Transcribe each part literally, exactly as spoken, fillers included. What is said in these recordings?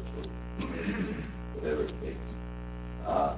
or whatever it takes. Uh,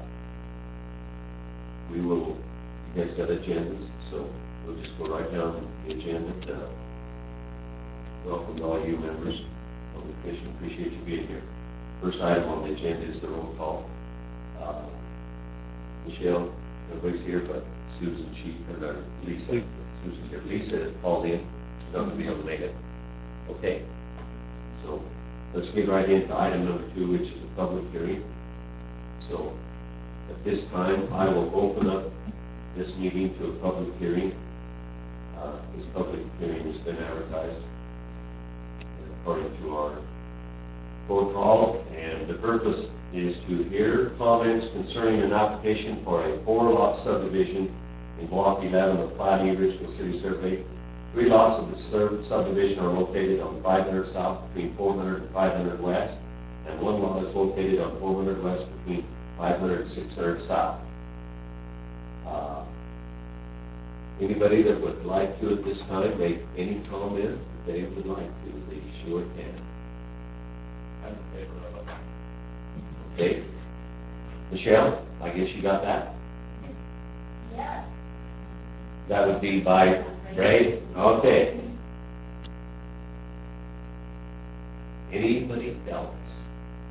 we will, you guys got agendas, so we'll just go right down the agenda. To welcome to all you members of the commission. Appreciate you being here. First item on the agenda is the roll call. Uh, Michelle, everybody's here, but Susan, she, or Lisa, Susan's here. Lisa called in. She's not going to be able to make it. Okay. So let's get right into item number two, which is a public hearing. So at this time, I will open up this meeting to a public hearing. Uh, this public hearing has been advertised according to our protocol, and the purpose is to hear comments concerning an application for a four-lot subdivision in Block eleven of Plat E, Richville City Survey. Three lots of the subdivision are located on five hundred south between four hundred and five hundred west, and one lot is located on four hundred west between five hundred and six hundred south. Uh, anybody that would like to at this time make any comment that they would like to, they sure can. I'm in favor of it. Okay. Michelle, I guess you got that? Yes. That would be by Ray? Okay. Anybody else?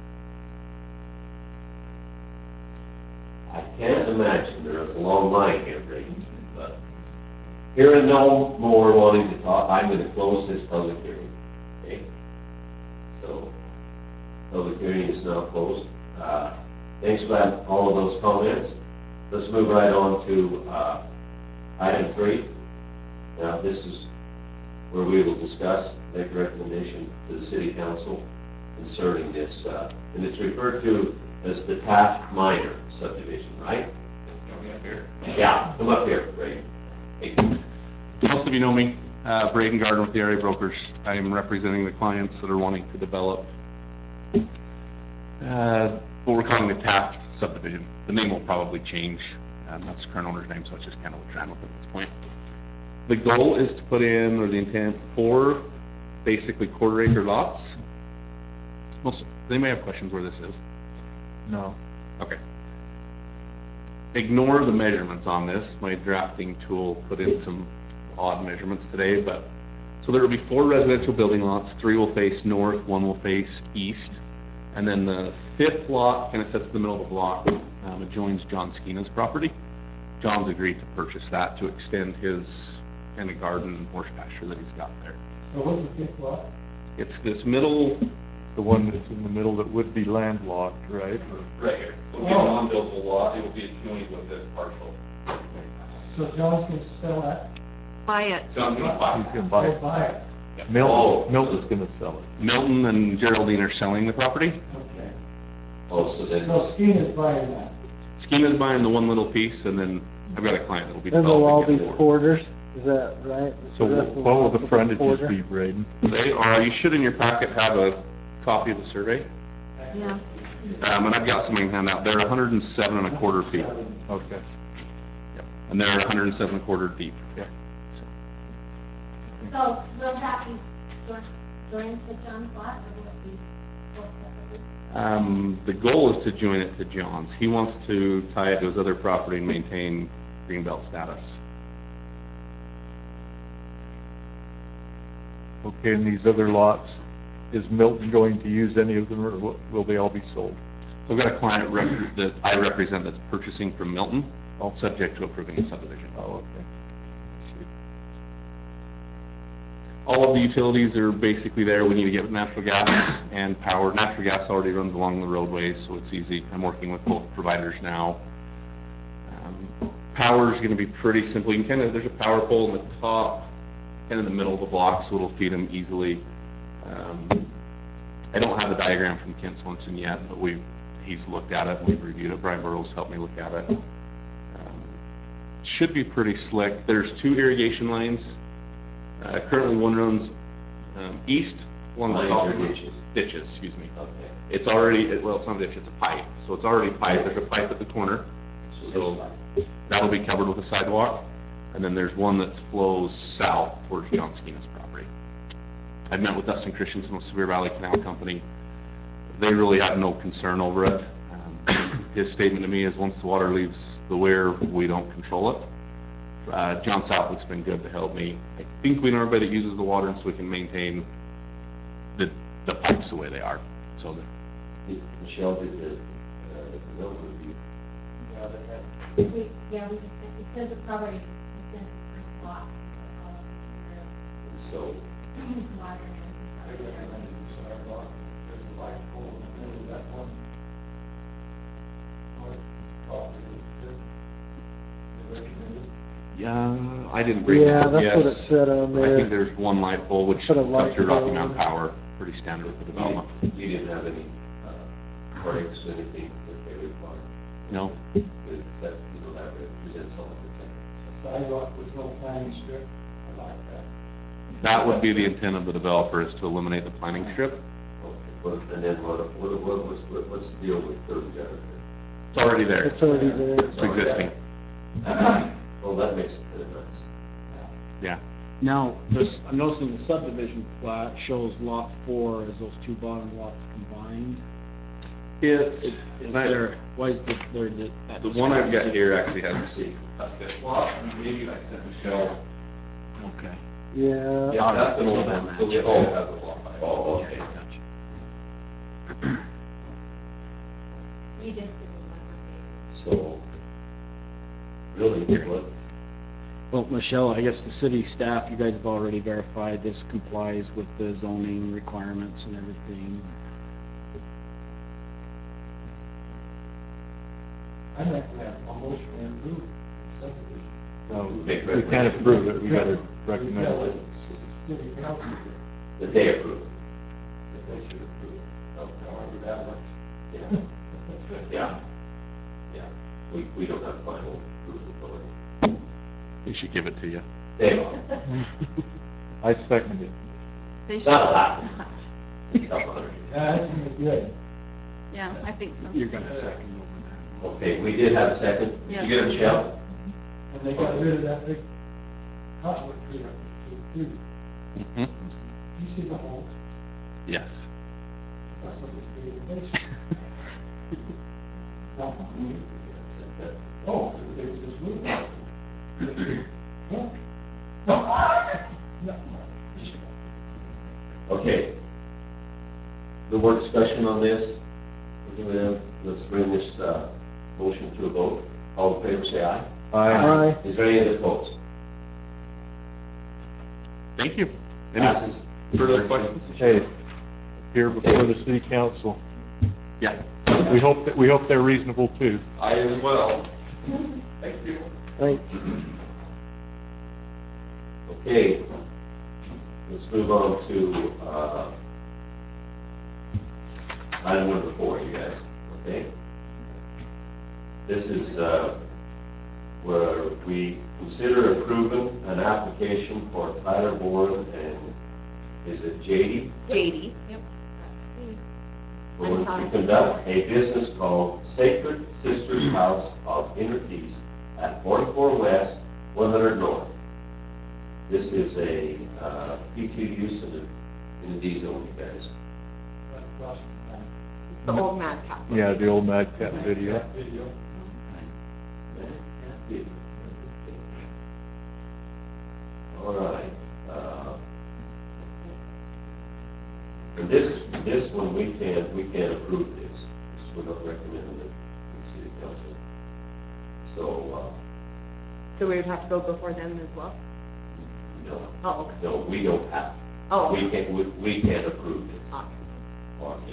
I can't imagine there is a long line here, Ray. But hearing no more wanting to talk, I'm going to close this public hearing. Okay? So, public hearing is now closed. Uh, thanks for that, all of those comments. Let's move right on to uh, item three. Now, this is where we will discuss, make a recommendation to the City Council concerning this, uh, and it's referred to as the Taft Minor subdivision, right? Come up here. Yeah, come up here, Ray. Hey. Most of you know me, uh, Braden Gardner with the Area Brokers. I am representing the clients that are wanting to develop uh, what we're calling the Taft subdivision. The name will probably change. Um, that's the current owner's name, so it's just kind of what we're trying with at this point. The goal is to put in, or the intent, four basically quarter acre lots. Most, they may have questions where this is. No. Okay. Ignore the measurements on this. My drafting tool put in some odd measurements today, but so there will be four residential building lots. Three will face north, one will face east. And then the fifth lot kind of sits in the middle of the block. Um, it joins John Skeena's property. John's agreed to purchase that to extend his kind of garden and horse pasture that he's got there. So what's the fifth lot? It's this middle, The one that's in the middle that would be landlocked, right? right here. So it'll be a non-buildable lot. It will be adjoined with this parcel. So John's gonna sell that? Buy it. John's gonna buy He's it. gonna buy So it. buy it. Yeah. Milton's, Oh, Milton's gonna sell it. Milton and Geraldine are selling the property. Okay. Oh, so then, So Skeen is buying that. Skeena's buying the one little piece, and then I've got a client that'll be Then they'll all developing be it more. quarters, is that right? So The rest of what will lots the will be frontages quarter? be, Braden? They are, you should in your packet have a copy of the survey. Yeah. Um, and I've got some I can hand out. They're one hundred and seven and a quarter feet. Okay. Yep. And they're one hundred and seven and a quarter deep. Yeah. So, So will that be joined, joined to John's lot, or will it be sold separately? um, the goal is to join it to John's. He wants to tie it to his other property and maintain greenbelt status. Okay, and these other lots, is Milton going to use any of them, or will- will they all be sold? So I've got a client rep- that I represent that's purchasing from Milton, all subject to approving the subdivision. Oh, okay. All of the utilities are basically there. We need to get natural gas and power. Natural gas already runs along the roadways, so it's easy. I'm working with both providers now. Um, power is going to be pretty simple. You can kind of, there's a power pole in the top, kind of in the middle of the block, so it'll feed them easily. Um, I don't have a diagram from Kent Swanson yet, but we he's looked at it and we've reviewed it. Brian Burrows helped me look at it. Um, should be pretty slick. There's two irrigation lines. Uh, currently one runs um, east along the lines top. or ditches? Ditches, excuse me. Okay. It's already, it- well, it's not a ditch, it's a pipe. So it's already piped. There's a pipe at the corner. So So that'll be covered with a sidewalk. And then there's one that flows south towards John Skeena's property. I've met with Dustin Christensen with Severe Valley Canal Company. they really had no concern over it. Um, his statement to me is once the water leaves the weir, we don't control it. Uh, John Southwick's been good to help me. I think we know everybody that uses the water, and so we can maintain the, the pipes the way they are. So that, Michelle did the, uh, the mill review. Yeah, they have. We, yeah, we just, it says it's already within three blocks of all of this, So, uh, water They and recommended the sidewalk, there's a light pole in the middle of that one. North property, they recommended. yeah, I didn't bring Yeah, that. that's what it Yes. said on I there. think there's one light pole which Put a comes light through Rocky pole Mountain in. Power, pretty standard with the you development. didn't, you didn't have any, uh, breaks or anything that they required? No, Except, you know, that represents all of the A sidewalk with no planning strip, I like that. that would be the intent of the developer, is to eliminate the planning strip. Okay, well, and then what, what, what was, what- what's the deal with third gutter? It's already there. It's already there. It's existing. Well, that makes it kind of nice. Yeah. Now, this, I'm noticing the subdivision plat shows lot four as those two bottom lots combined. It, Is there, why is the, there, the? that the one I've got discrepancy? here actually has a fifth lot, maybe I sent Michelle. Okay. Yeah, Yeah, that's an so old that one, so matches. yes, it has a block. Oh, okay. Gotcha. we did see the So, really, what, Well, Michelle, I guess the city staff, you guys have already verified this complies with the zoning requirements and everything. I think we have a motion to approve the subdivision. No, we can't approve it, we gotta recommend Yeah, it. it's city council, that they approve? that they should approve it, however that works. Yeah. Yeah. Yeah. We, we don't have final approval authority. They should give it to you. They are. I second it. They should That'll happen. not. Couple hundred. Yeah, that's gonna be good. Yeah, I think so. You're too. gonna second over Okay, we did have a second. Did you get it, Michelle? And they got rid of that big cottonwood tree up there too. Mhm. You see the hole? Yes. That's what it's doing. Oh, there was this movie. No. No. Okay. No more discussion on this? We're gonna, let's bring this, uh, motion to a vote. All in favor, say aye. Aye. aye. Is there any other opposed? Thank you. Any Passes. further questions? Hey, here before the city council. Yeah. We hope, that we hope they're reasonable too. I as well. Thanks, people. Thanks. Okay. Let's move on to, uh, item number four, you guys, okay? This is, uh, where we consider approving an application for Tyler Warren and, is it J D? J D, yep, that's me. Going to Tom. conduct a business called Sacred Sisters House of Inner Peace at forty-four West, one hundred North. This is a, uh, P two use in the, in the D zone, you guys. Right across from that. It's the old Mad Cow. Yeah, the old Mad Cat video. That Video. All right. uh, And this, this one, we can't, we can't approve this. This we're not recommending it to the city council. So, So we would have to go before them as well? uh, no, Oh, okay. no, we don't have. Oh, We can't, we, we can't approve this. awesome. Or, yeah.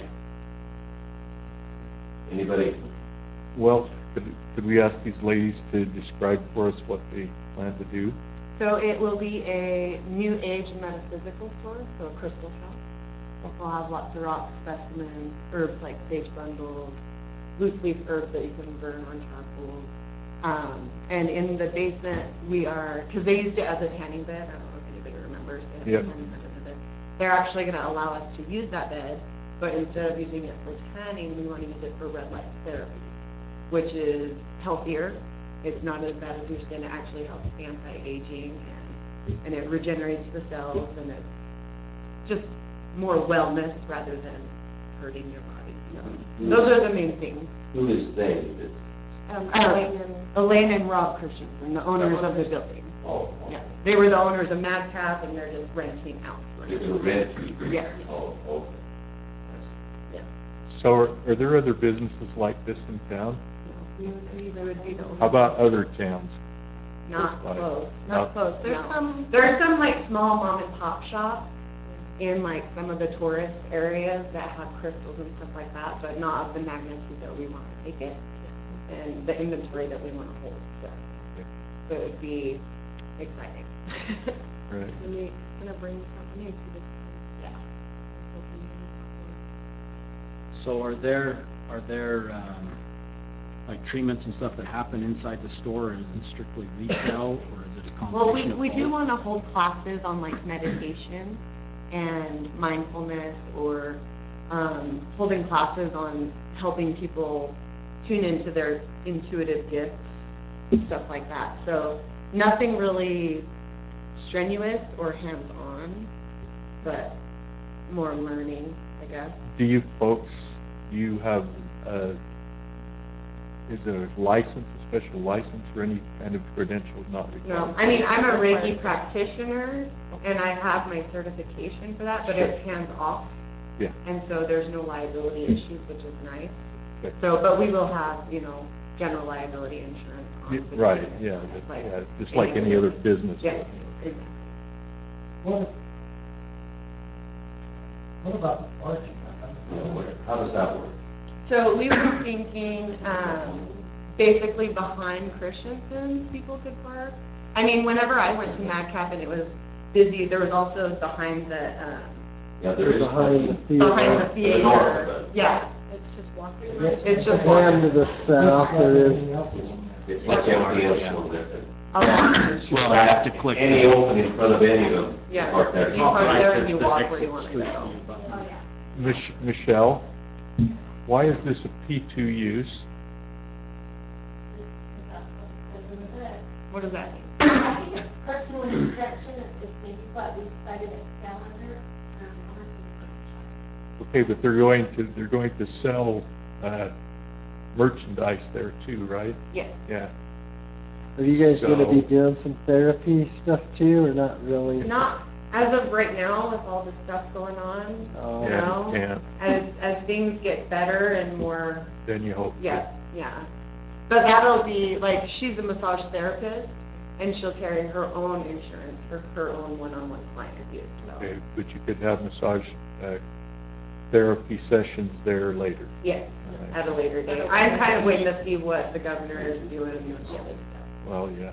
Anybody? Well, could, could we ask these ladies to describe for us what they plan to do? So it will be a new age metaphysical store, so a crystal shop. We'll have lots of rock specimens, herbs like sage bundles, loose leaf herbs that you can burn on charcoals. Um, and in the basement, we are, because they used it as a tanning bed, I don't know if anybody remembers, they have Yep. a tanning bed over there. They're actually gonna allow us to use that bed, but instead of using it for tanning, we want to use it for red light therapy, which is healthier. It's not as bad as your skin, it actually helps anti-aging and, and it regenerates the cells and it's just more wellness rather than hurting your body. So those are the main things. Who is they? It's, Um, Elaine and- Elaine and Rob Christensen, the owners of the building. oh, Yeah, they were the owners of Madcap and they're just renting out to it's a us. rent. Yes. Oh, okay. That's- So are, are there other businesses like this in town? We would be, they would be the owners. How about other towns? Not Like- close. Not close. There's No. some, There's some like small mom and pop shops in like some of the tourist areas that have crystals and stuff like that, but not of the magnitude that we want to take it and the inventory that we want to hold, so. So it would be exciting. Right. it's gonna be- it's gonna bring something new to this town. Yeah. So are there, are there, um, like treatments and stuff that happen inside the store, is it strictly retail, or is it a Well, we, combination of we do both? want to hold classes on like meditation and mindfulness or um, holding classes on helping people tune into their intuitive gifts, stuff like that. So nothing really strenuous or hands-on, but more learning, I guess. Do you folks, you have, uh, is there a license, a special license or any kind of credentials not required? No, I mean, I'm a Reiki practitioner and I have my certification for that, but it's hands-off. Yeah. And so there's no liability issues, which is nice. Okay. So, but we will have, you know, general liability insurance on Yeah, the right, units, yeah, like yeah, just like any other business. Yeah, exactly. What, what about the parking? I- you know, I'm- what- How does that work? So we were thinking, um, basically behind Christensen's, people could park. I mean, whenever I went to Madcap and it was busy, there was also behind the, um, Yeah, there is. Behind the parking. behind the theater. the north of theater. it. Yeah, It's just walking. Yes. it's just. And to the south, there is, Everything else is- It's like everything else on there. Oh, Well, I have to click. Any opening in front of any of them. Yeah. Park there. You park there and Right, you there's the walk where exit you want to street go. view button. Oh, yeah. Mich- Michelle, why is this a P two use? Just because that's what it says in the bid. What does that mean? I think it's personal instruction is maybe what we decided at calendar. um, I don't think Okay, but they're going to, they're going to sell, uh, merchandise there too, right? Yes. Yeah. are you guys gonna be So- doing some therapy stuff too, or not really? Not as of right now with all the stuff going on, Oh. you Yeah, know? yeah, As, as things get better and more, then you hope. yeah, yeah. But that'll be, like, she's a massage therapist and she'll carry her own insurance for her own one-on-one client use, so. Okay, but you could have massage, uh, therapy sessions there later. Yes, at a later date. I'm kind of waiting to see what the governor is doing with all this stuff. so. Well, yeah.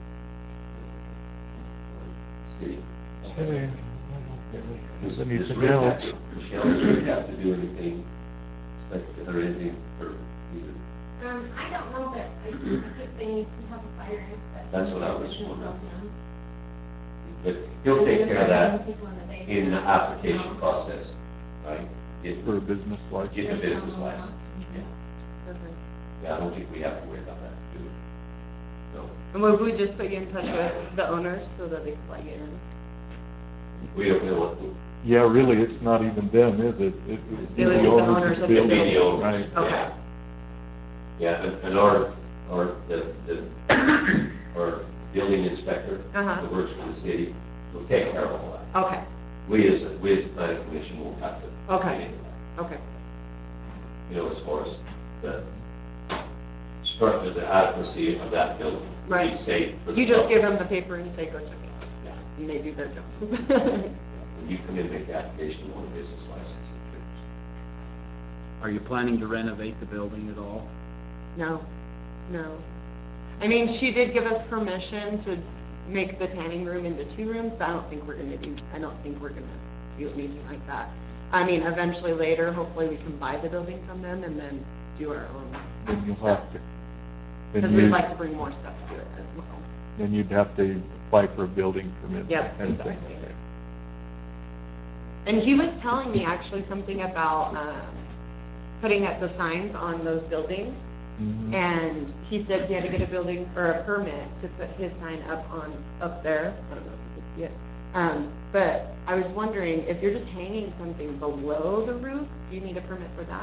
See. Okay. Does, Is does anything Rick have else? to, Michelle, does Rick have to do anything, like, or anything for either? Um, I don't know that, I think they need to have a fire inspection. That's what I was Just wondering. those them. But he'll take care of that People in the basement. in the application process, right? Get, For a business license. get the business license. Yeah. Okay. Yeah, I don't think we have to worry about that, do we? No. And would we just put you in touch with the owners so that they can plug you in? We don't know. Yeah, really, it's not even them, is it? It would be It would be the owners of the It'll be building. the owners. Right. Okay. Yeah. Yeah, and, and our, our, the, the, our building inspector Uh-huh. that works for the city will take care of all that. Okay, We as, a- we as the planning commission will have to. Okay. get into that. okay. You know, as far as the structure, the adequacy of that building. to be Right. Safe. for the You just public. give them the paper and say, go check it out. Yeah. And they do their job. When you come in, and make the application, you want a business license. Are you planning to renovate the building at all? No, no. I mean, she did give us permission to make the tanning room into two rooms, but I don't think we're gonna do, I don't think we're gonna do anything like that. I mean, eventually later, hopefully we can buy the building from them and then do our Then own you'll stuff. have to. then Because we'd you- like to bring more stuff to it as well. Then you'd have to apply for a building permit. Yep, that kind of thing. exactly. Okay. And he was telling me actually something about, um, putting up the signs on those buildings. Mhm. And he said he had to get a building or a permit to put his sign up on, up there. I don't know if you could see it. Um, but I was wondering if you're just hanging something below the roof, do you need a permit for that?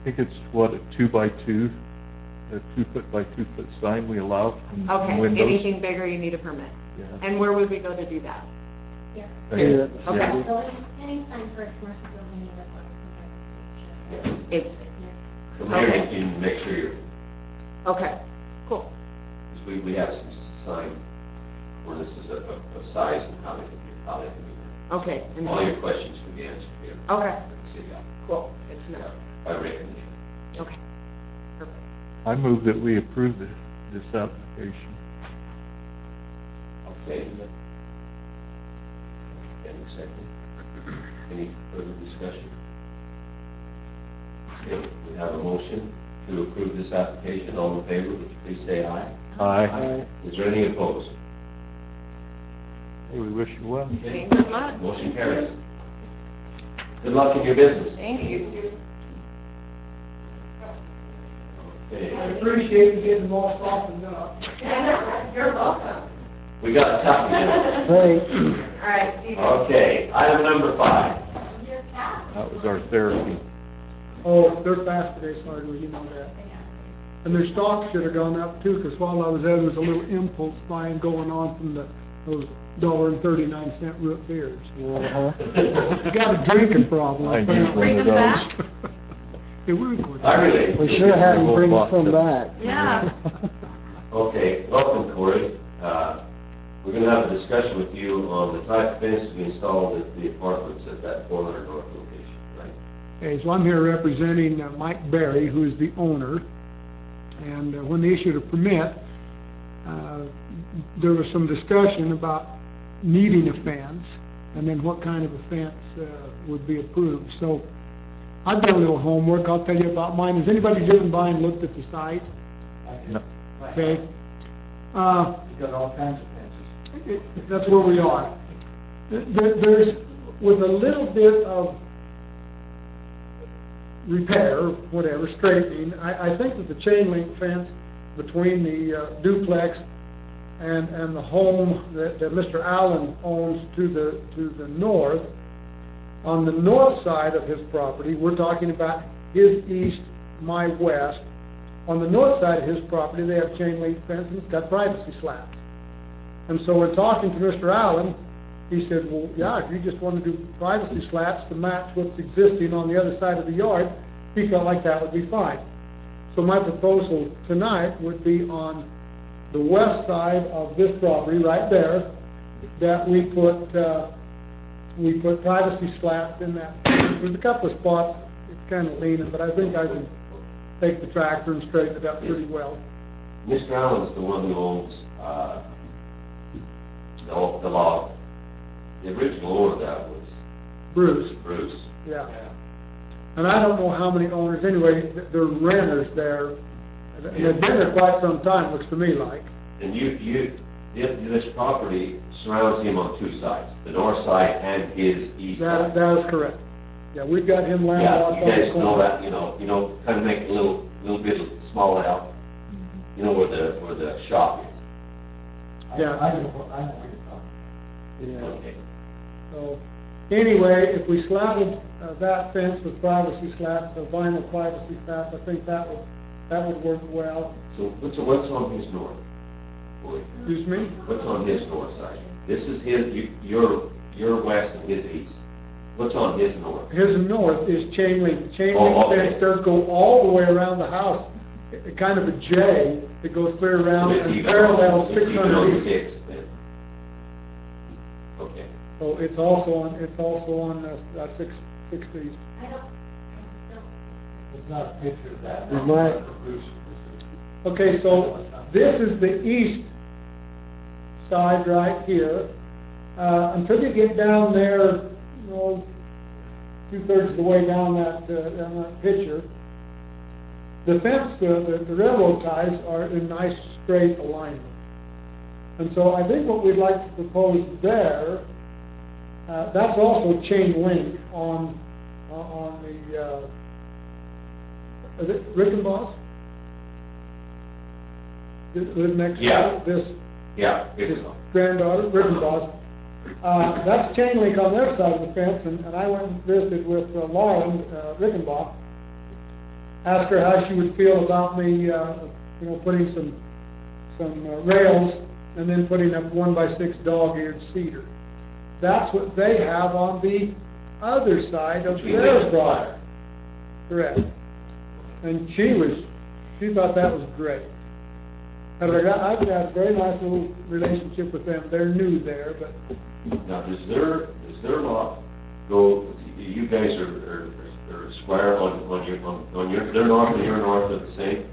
think it's what, a two by two, a two foot by two foot sign we allow in Okay, windows. anything bigger, you need a permit. Yeah. And where would we go to do that? Here. Here at the Okay. city. So any, any sign for a commercial building, you would want to come It's, Come here Okay. and make sure you're, okay, cool. because we, we have some sign ordinances of, of of size and how they can be, how they can be. Okay. and- All your questions can be answered here. Okay, At the city office. cool, good to know. By recognition. Okay, perfect. I move that we approve this, this application. I'll say it. Any second. Any further discussion? Okay, we have a motion to approve this application. All in favor, would you please say aye? Aye. Aye. Is there any opposed? Hey, we wish you well. Okay. Thank you much. Motion carries. Good luck in your business. Thank you. I Okay, appreciate you getting them all softened up. You're welcome. we got a tough one. Thanks. All right, see you. Okay, item number five. That was our therapy. Oh, they're fast today, Sardou, you know that. And their stock should have gone up too, because while I was there, there was a little impulse buying going on from the, those dollar and thirty-nine cent root beers. Uh-huh. You got a drinking problem. I need apparently. one of them back? those. Hey, we're good. I relate. We sure had him bring some back. Yeah. Okay, welcome, Corey. Uh, We're going to have a discussion with you on the type of fence to be installed at the apartments at that four hundred north location, right? Okay, so I'm here representing uh, Mike Berry, who is the owner. And uh, when they issued a permit, uh, there was some discussion about needing a fence and then what kind of a fence uh, would be approved. So I've done a little homework. I'll tell you about mine. Has anybody driven by and looked at the site? No. Okay. Uh, You got all kinds of fences. it- That's where we are. There- There's, with a little bit of repair, whatever, straightening, I, I think that the chain link fence between the uh, duplex and, and the home that, that Mister Allen owns to the, to the north, on the north side of his property, we're talking about his east, my west. On the north side of his property, they have chain link fence and it's got privacy slats. And so in talking to Mister Allen, he said, well, yeah, if you just want to do privacy slats to match what's existing on the other side of the yard, he felt like that would be fine. So my proposal tonight would be on the west side of this property, right there, that we put, uh, we put privacy slats in that. There's a couple of spots, it's kind of leaning, but I think I can take the tractor and straighten it up pretty well. Mister Allen's the one who owns, uh, the, the log. The original owner of that was Bruce, Bruce. yeah. And I don't know how many owners, anyway, th- there are renters there. And they've been there quite some time, looks to me like. And you, you, thi- this property surrounds him on two sides, the north side and his east That, side. that is correct. Yeah, we've got him Yeah, landlocked you on the guys know corner. that, you know, you know, kind of make a little, little bit small out, you know, where the, where the shop is. Yeah. I know, I know what you're talking Yeah. Okay. So, anyway, if we slatted uh, that fence with privacy slats, or vinyl privacy slats, I think that would, that would work well. So what's, what's on his north? Corey? Excuse me? What's on his north side? This is his, you- your, your west and his east. What's on his north? His north is chain link. The chain Oh, link okay. fence does go all the way around the house, a- kind of a J that goes clear So around it's and even, parallels it's six even on hundred east. Sixth then? Okay. So it's also on, it's also on uh, uh, six, six east. I don't, I don't. There's not a picture of that. You might- Bruce, Okay, so this is the east side right here. Uh, until you get down there, you know, two-thirds of the way down that, uh, down that picture, the fence, uh, the, the railroad ties are in nice straight alignment. And so I think what we'd like to propose there, uh, that's also chain link on, uh, on the, uh, is it Rickenboss? That live next to Yeah. this, Yeah, it's, his granddaughter, Rickenboss. Uh, that's chain link on their side of the fence, and, and I went and visited with uh, Lauren, uh, Rickenbach. asked her how she would feel about me, uh, you know, putting some, some uh, rails and then putting up one by six dog-eared cedar. That's what they have on the other side of Between their them and property. Correct. And she was, she thought that was great. And I got, I've got a very nice little relationship with them. They're new there, but Now, does their, does their lot go, you guys are, are, are square on, on your, on, on your, their north and your north are the same?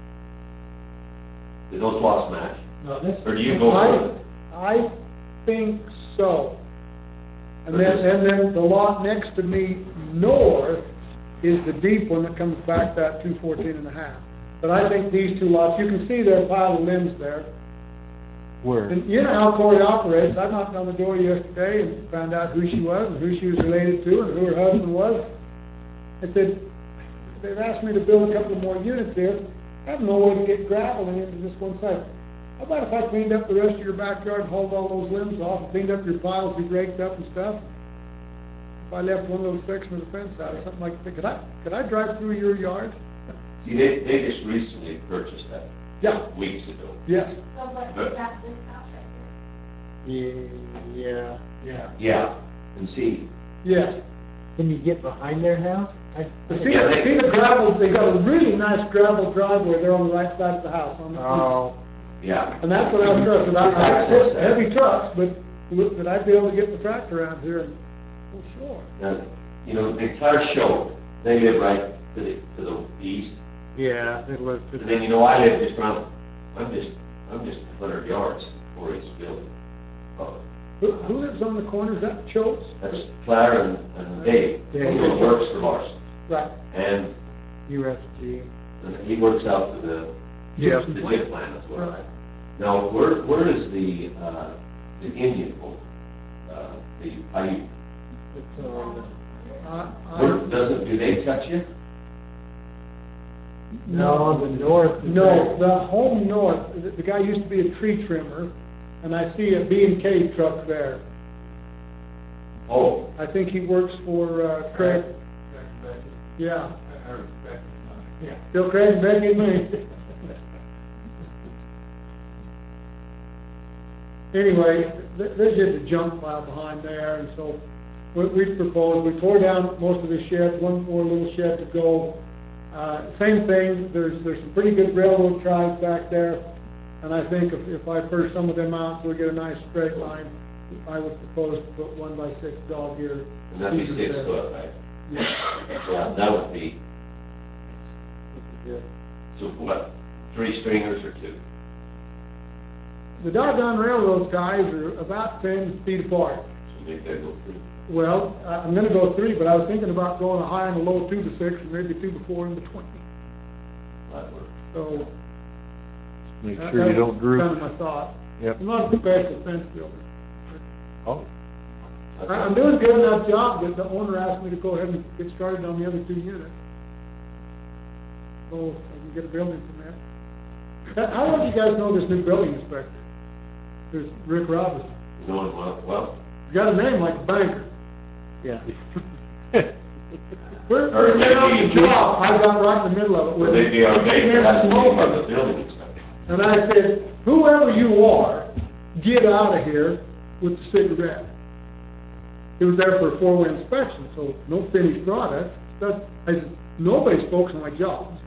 Do those lots match? not this. Or do you go I, further? I think so. And Or then, just- and then the lot next to me north is the deep one that comes back that two fourteen and a half. But I think these two lots, you can see their pile of limbs there. Where? And you know how Cory operates. I knocked on the door yesterday and found out who she was and who she was related to and who her husband was. I said, they've asked me to build a couple more units here. I have no way to get gravel into this one side. How about if I cleaned up the rest of your backyard and hauled all those limbs off and cleaned up your piles you've raked up and stuff? If I left one little section of the fence out or something like that, could I, could I drive through your yard? See, they, they just recently purchased that Yeah, weeks ago. yes. So what, is that this house right here? Yeah. Yeah. Yeah, and see, Yes. Can you get behind their house? I- But see, Yeah, they- see the gravel, they got a really nice gravel driveway there on the right side of the house, on the east. Oh, yeah, And that's what I was stressing, I, It's I access put there. heavy trucks, but would, would I be able to get the tractor around here? And, well, sure. now, you know, the entire show, they live right to the, to the east. yeah, they live to And then, you know, I live just around, I'm just, I'm just a hundred yards before his building. Uh, Who, who lives on the corner, is that Choates? That's Claire and, and Dave, Dave. who works for Larson. Right. And, U S G. and he works out to the, Yeah. the chip plant as well. Right. Now, where, where is the, uh, the Indian home? Uh, the Paiute? It's on, I, Where, I, doesn't, do they touch you? no, on the north. is no, there. the home north, the, the guy used to be a tree trimmer, and I see a B and K truck there. Oh, I think he works for, uh, Craig. Yeah. Yeah, still Craig and Becky and me. Anyway, th- there's just a junk pile behind there, and so we, we proposed, we tore down most of the sheds, one more little shed to go. Uh, same thing, there's, there's some pretty good railroad ties back there, and I think if, if I first some of them out, so we get a nice straight line, I would propose to put one by six dog ear. and that'd be cedar six there. foot, right? Yeah. Yeah, that would be, Good. so what, three stringers or two? The doggone railroad ties are about ten feet apart. So maybe they go through. Well, I- I'm gonna go three, but I was thinking about going a high and a low two to six, and maybe two to four in between. That works. So. Make that- sure you that was don't droop. Kind of my thought. Yep. I'm not a professional fence builder. Oh, That's I- I'm right. doing a good enough job that the owner asked me to go ahead and get started on the other two units. So I can get a building permit. Uh, How well do you guys know this new building inspector? There's Rick Robinson. You know, well, well, He's got a name like a banker. Yeah. We're, Or we're getting on maybe- the job, I got right in the middle of it. would they be our We're getting neighbor, in that's the name of smoking. the building inspector. And I said, whoever you are, get out of here with the cigarette. He was there for a four-way inspection, so no finished product. But I said, nobody smokes on my jobs.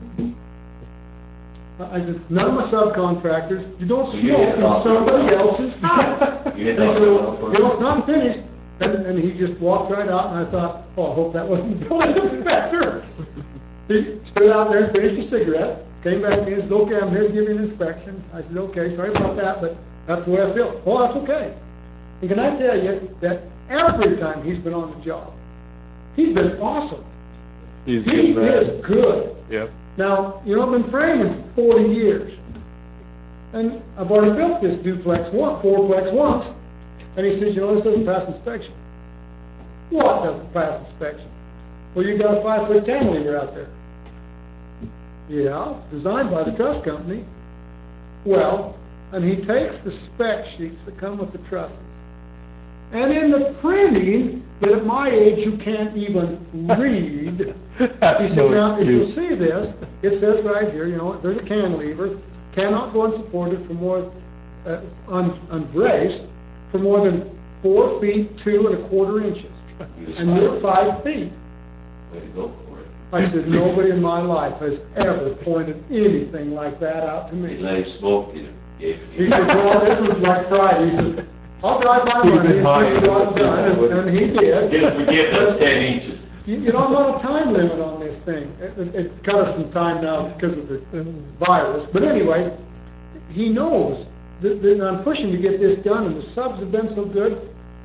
I said, none of my subcontractors, you don't So you hit smoke it in off really somebody well. else's house. You hit And he off said, really well, well. you know, it's not finished. And, and he just walked right out, and I thought, oh, I hope that wasn't the building inspector. He stood out there and finished his cigarette, came back in, said, okay, I'm here to give you an inspection. I said, okay, sorry about that, but that's the way I feel. Oh, that's okay. And can I tell you that every time he's been on the job, he's been awesome. he's He good is man. good. Yep. Now, you know, I've been framing for forty years. And I've already built this duplex once, fourplex once. And he says, you know, this doesn't pass inspection. What doesn't pass inspection? Well, you got a five-foot cantilever out there. Yeah, designed by the truss company. Well, and he takes the spec sheets that come with the trusses. And in the printing, that at my age, you can't even read. That's He said, no now, if you excuse. see this, it says right here, you know, there's a cantilever, cannot go unsupported for more, uh, un- unbraced, for more than four feet, two and a quarter inches. And you're five feet. Way to go for it. I said, nobody in my life has ever pointed anything like that out to He me. let him smoke, you know, gave. He said, well, this was like Friday, he says, I'll drive by Keep Monday it and high, see what's done, and, and he did. Didn't forget that's ten inches. You, you know, I'm on a time limit on this thing. It, it- it cut us some time now because of the virus, but anyway, he knows that, that I'm pushing to get this done, and the subs have been so good.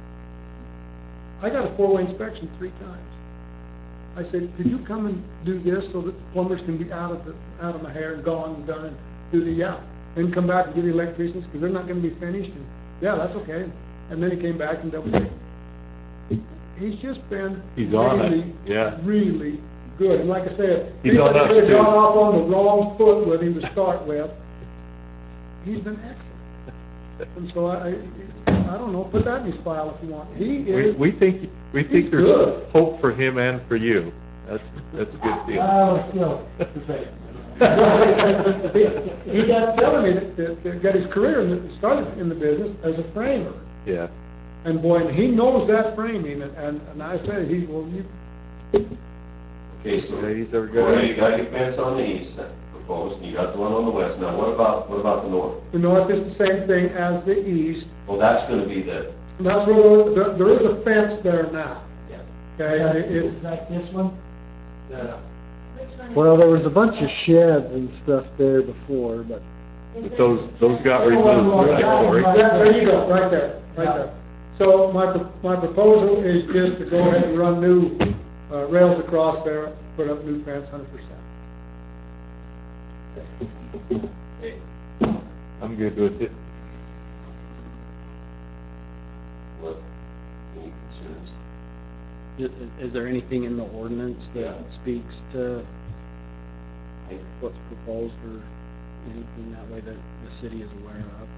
I got a four-way inspection three times. I said, could you come and do this so that plumbers can be out of the, out of my hair and gone and done and do the, yeah. And come back and do the electricians, because they're not gonna be finished, and, yeah, that's okay. And then he came back and that was it. He's just been He's on it, really, yeah. really good. And like I said, He's people on that us have too. gone off on the wrong foot with him to start with. He's been excellent. And so I, I I don't know, put that in his file if you want. He We, is, we think, we He's think there's good. hope for him and for you. That's, that's a good deal. Oh, still. he he got telling me that, that, that got his career, in the- started in the business as a framer. Yeah. And boy, and he knows that framing, and, and and I say, he, well, you, Okay, so. Yeah, he's our guy. Corey, you got your fence on the east proposed, and you got the one on the west. Now, what about, what about the north? the north is the same thing as the east. Well, that's gonna be the, That's where, there, there is a fence there now, yeah. okay? It- It's, Is that this one? Yeah. Which one is- Well, there was a bunch of sheds and stuff there before, but is But it- those, those got removed, right, Cory? there, there you go, right there, right there. So my, pro- my proposal is just to go ahead and run new, uh, rails across there, put up new fence, hundred percent. Okay. I'm good with it. What, any concerns? I- Is there anything in the ordinance Yeah. that speaks to I- what's proposed or anything that way that the city is aware of?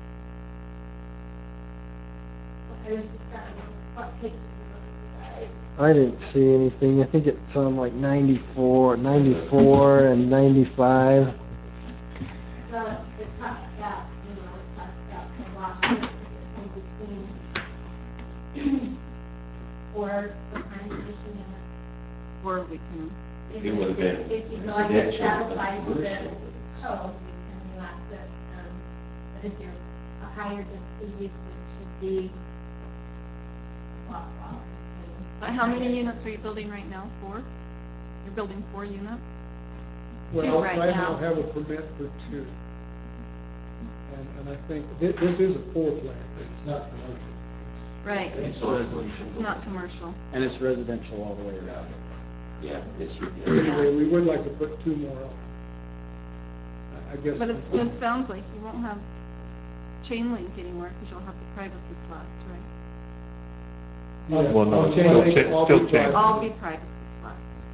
I was just starting, what page do you look I didn't see anything. I think it's on like ninety-four, ninety-four and ninety-five. at? The, it talks about, you know, it talks about the lot width that's in between. Or the conservation units. Or we can, If It would have been it's- If you go ahead and residential, but satisfies the commercial. code, you can relax it, um, but if you're a higher density use, it should be lot, lot. but how many units are you building right now? Four? You're building four units? Well, right right now now. I have a permit for two. And, and I think, thi- this is a four-plant, it's not commercial. Right, It's residential. it's not commercial. And it's residential all the way around. Yeah, it's, Anyway, we would like to put two more on. I- I guess. But it's, it sounds like you won't have chain link anymore because you'll have the privacy slats, right? Yeah, Well, no, I'll it's chain still link, chain- I'll still be chain. private. All be privacy slats.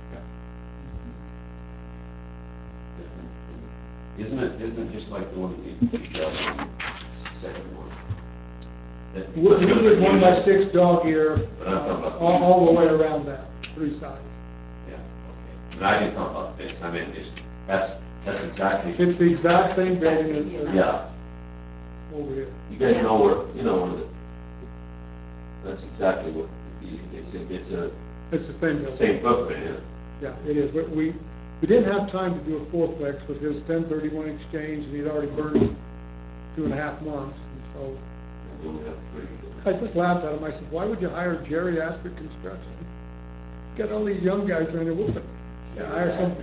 isn't it, isn't it just like the one that you, the second one? That- We we that's gonna did be one by used- six dog ear, But I'm talking uh, about- all, all the way around that, three sides. Yeah, okay. And I didn't talk about the fence, I meant just, that's, that's exactly, It's the exact same Exact building same as- unit. yeah. over here. You guys know where, you know where the, that's exactly what, it's, a- it's a, It's the same building. same footprint, isn't it? Yeah, it is. We, we we didn't have time to do a fourplex with his ten thirty-one exchange, and he'd already burned two and a half months, and so You don't have to agree with I just laughed at him. I said, why would you hire geriatric construction? Got all these young guys around there, whooping. Yeah, hire some.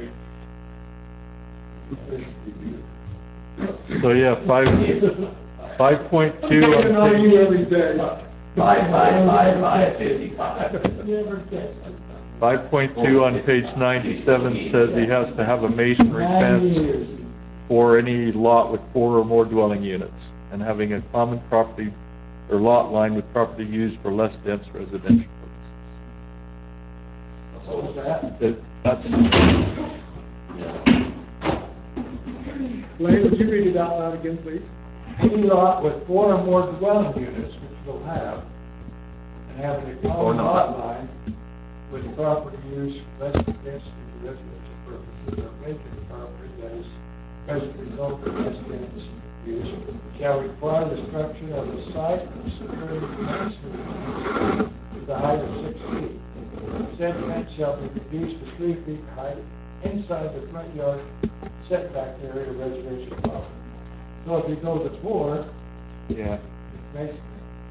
So, yeah, five, five point two I'm on taking on you page, every day. Five, five, five, five, fifty-five. five point two on page ninety-seven says he has to have a masonry fence for any lot with four or more dwelling units, and having a common property or lot line with property used for less dense residential purposes. It- That's, Lane, would you read it out loud again, please? Any lot with four or more dwelling units, which we'll have, and having a Or common not. lot line property use less density for residential purposes or vacant property that is presently zoned for residence use shall require the structure of the site and security maximum with a height of six feet. Said fence shall be reduced to three feet height inside the front yard setback area of residential property. So if you go to four, yeah, it's basically.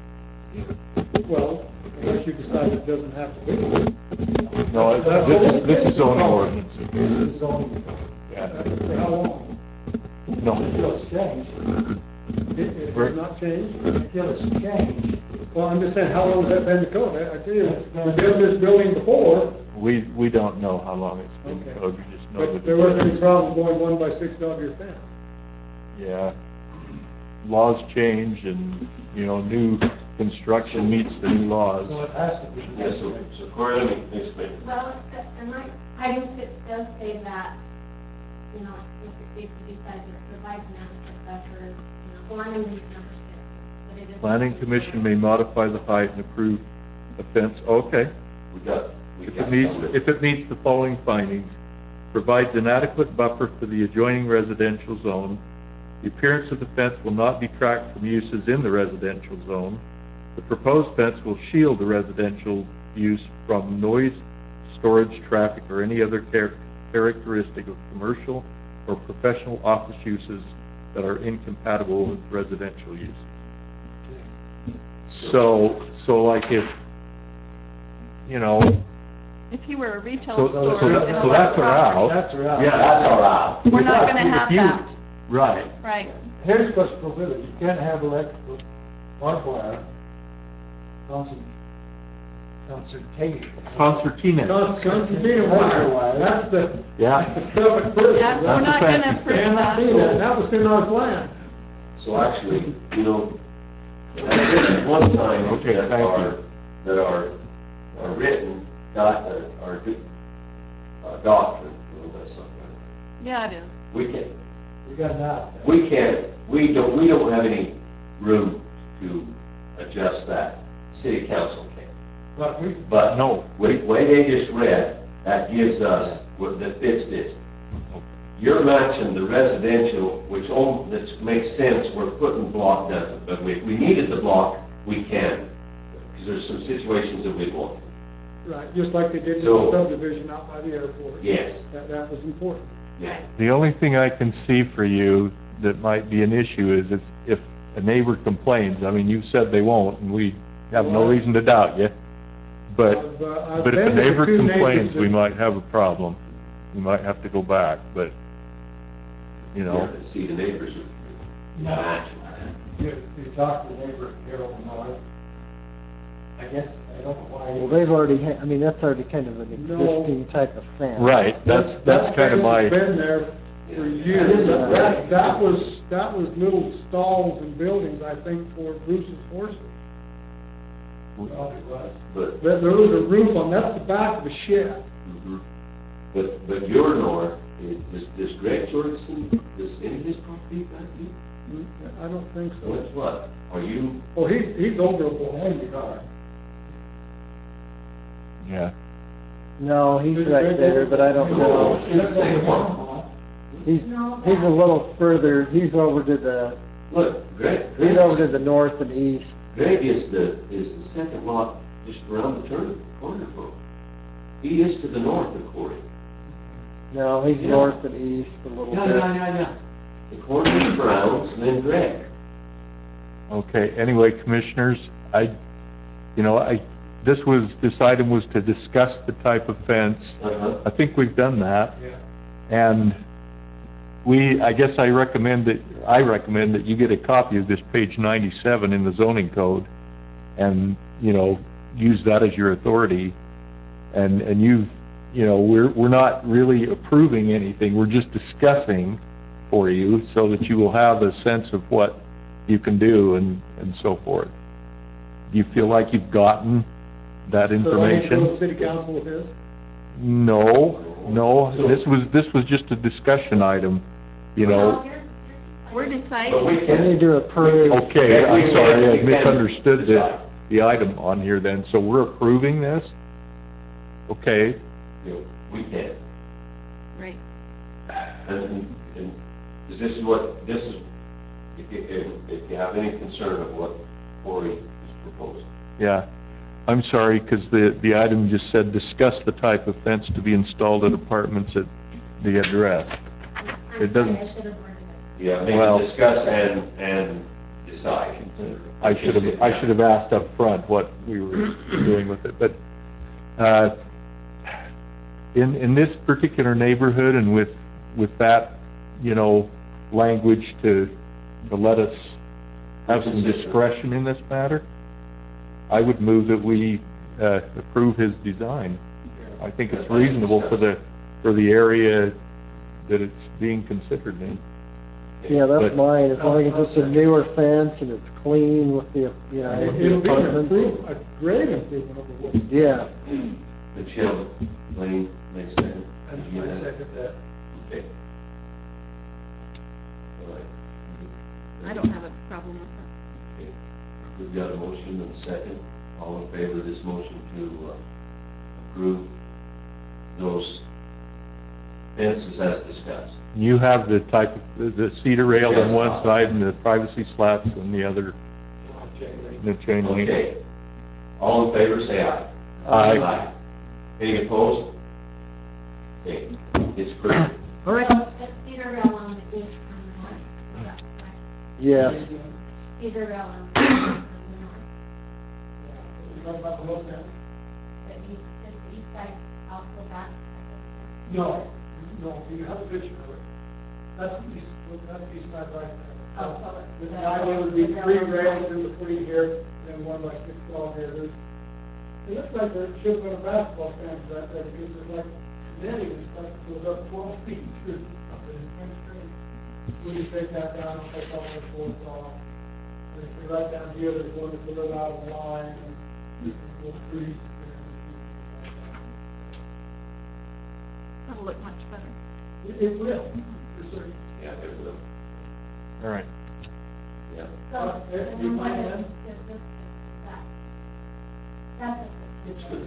Well, unless you decide it doesn't have to be. No, it's, this is, this is zoning ordinance. This is zoning. Yeah. For how long? No, until it's changed. It, it has not changed? Until it's changed. Well, I'm just saying, how long has that been the code? I I tell you, we built this building before, We, we don't know how long it's been Okay. code, we just know that. but there wasn't any problem going one by six dog year fence. Yeah. Laws change and, you know, new construction meets the new laws. So it has to be. Yeah, so, so Corey, let me explain. Well, except, and like, item six does say that, you know, if, if you decide to provide an adequate buffer, you know, well, I'm gonna leave number six, but it is. Planning commission may modify the height and approve a fence, okay. We got, we If got it meets, something. if it meets the following findings, provides an adequate buffer for the adjoining residential zone, the appearance of the fence will not detract from uses in the residential zone, the proposed fence will shield the residential use from noise, storage, traffic, or any other char- characteristic of commercial or professional office uses that are incompatible with residential uses. So, so like if, you know, If he were a retail so, store. so, in so a that's our property, out. That's our out. Yeah, that's all right. We're not gonna If you- have if you- that, Right. right. Here's what's prohibited, you can't have electrical, barbed wire, concert, concertina. Concertina. Con- Concertina wire, that's the, Yeah. the stuff at Christmas. That- We're That's not the gonna fancy approve And I seen that, that. that was in our plan. So actually, you know, this is one time Okay, that thank our, you. that our, our written doc, uh, our uh, doctrine, well, that's not right. Yeah, it is. We can, We got that. we can, we don't, we don't have any room to adjust that. City council can. But we, But no, with the way they just read, that gives us, what that fits this. You're matching the residential, which all, that makes sense where putting block doesn't, but if we needed the block, we can. Because there's some situations that we want. Right, just like they did with So- the subdivision out by the airport. Yes, That, that was important. yeah. the only thing I can see for you that might be an issue is if, if a neighbor complains, I mean, you said they won't, and we have no reason to doubt you. But, I've, uh, I've but if a been to neighbor two neighbors complains, we that- might have a problem. We might have to go back, but, you know. Yeah, see, the neighbors are matching. You, you talk to the neighbor, Harold North. I guess, I don't know why. Well, they've already, ha- I mean, that's already kind of an existing type of fence. Right, that's, that's That kind of fence my, has been there for years. Yeah. That, that was, that was little stalls and buildings, I think, for Bruce's horses. Probably was. But, There, there was a roof on, that's the back of a shed. mhm. but, but your north, is- does, does Greg Jorgensen, does any of his property got you? I don't think so. What, what, are you, Oh, he's, he's over a block. There you are. yeah. No, he's right there, but I don't know. it's in the same one. He's, he's a little further, he's over to the, Look, Greg, he's over to Greg's- the north and east. Greg is the, is the second lot just around the turn, corner from him. He is to the north of Corey. No, he's Yeah. north and east a little Yeah, yeah, bit. yeah, yeah. The corner is Browns, and then Greg. Okay, anyway, commissioners, I, you know, I, this was, this item was to discuss the type of fence. Uh-huh. I think we've done that. Yeah. And we, I guess I recommend that, I recommend that you get a copy of this page ninety-seven in the zoning code and, you know, use that as your authority. And, and you've, you know, we're, we're not really approving anything, we're just discussing for you so that you will have a sense of what you can do and, and so forth. Do you feel like you've gotten that So I need to go to information? the city council with this? No, no, this was, this was just a discussion item, you know. Well, you're- you're We're deciding. But we deciding. We need can, to approve. Okay, I'm sorry, I We can misunderstood the, decide. the item on here then. So we're approving this? Okay, you know, we can't. Right. And, and is this what, this is, if you, if- if you have any concern of what Cory is proposing? yeah. I'm sorry, because the, the item just said, discuss the type of fence to be installed at apartments at the address. I'm It sorry, doesn't- I should have worded it. Yeah, maybe Well- discuss and, and decide. I should have, I should have asked up front what we were doing with it, but, uh, in, in this particular neighborhood and with, with that, you know, language to, to let us have some discretion in this matter, I would move that we, uh, approve his design. I think it's reasonable for the, for the area that it's being considered in. Yeah, that's But- mine, as long as it's a newer fence and it's clean with the, you know, with the It'll be an apartments. improvement, a great improvement over what's. Yeah, Michelle, Lane, Lane second. I Did you get that? second that. Okay. All right. I don't have a problem with that. Okay. We've got a motion and a second. All in favor of this motion to uh, approve those fences as discussed? You have the type of, the cedar rail on one side and the privacy slats on the other, the chain link. Okay. All in favor, say aye. Aye. Any opposed? Okay, it's approved. All right. So it's Cedar Rail on the east and the north, is that correct? yes, Cedar Rail on the east and the north. You talking about the whole fence? The east, is the east side also back? No, no, you have a picture of it. That's the east, that's the east side right there. Oh, so it's The the- idea would be the three rail rails lines. in between here, and one by six twelve here. There's, it looks like there should have been a basketball stand right there, because there's like netting and stuff that goes up twelve feet too. When you take that down, I'll take all the boards off. There's right down here, there's one that's a little out of line, and there's some little trees. That'll look much better. It, it will, for certain. Yeah, it will. All right. Yeah. So, Uh, the you one find is, that? is this, is that, that's it. It's good.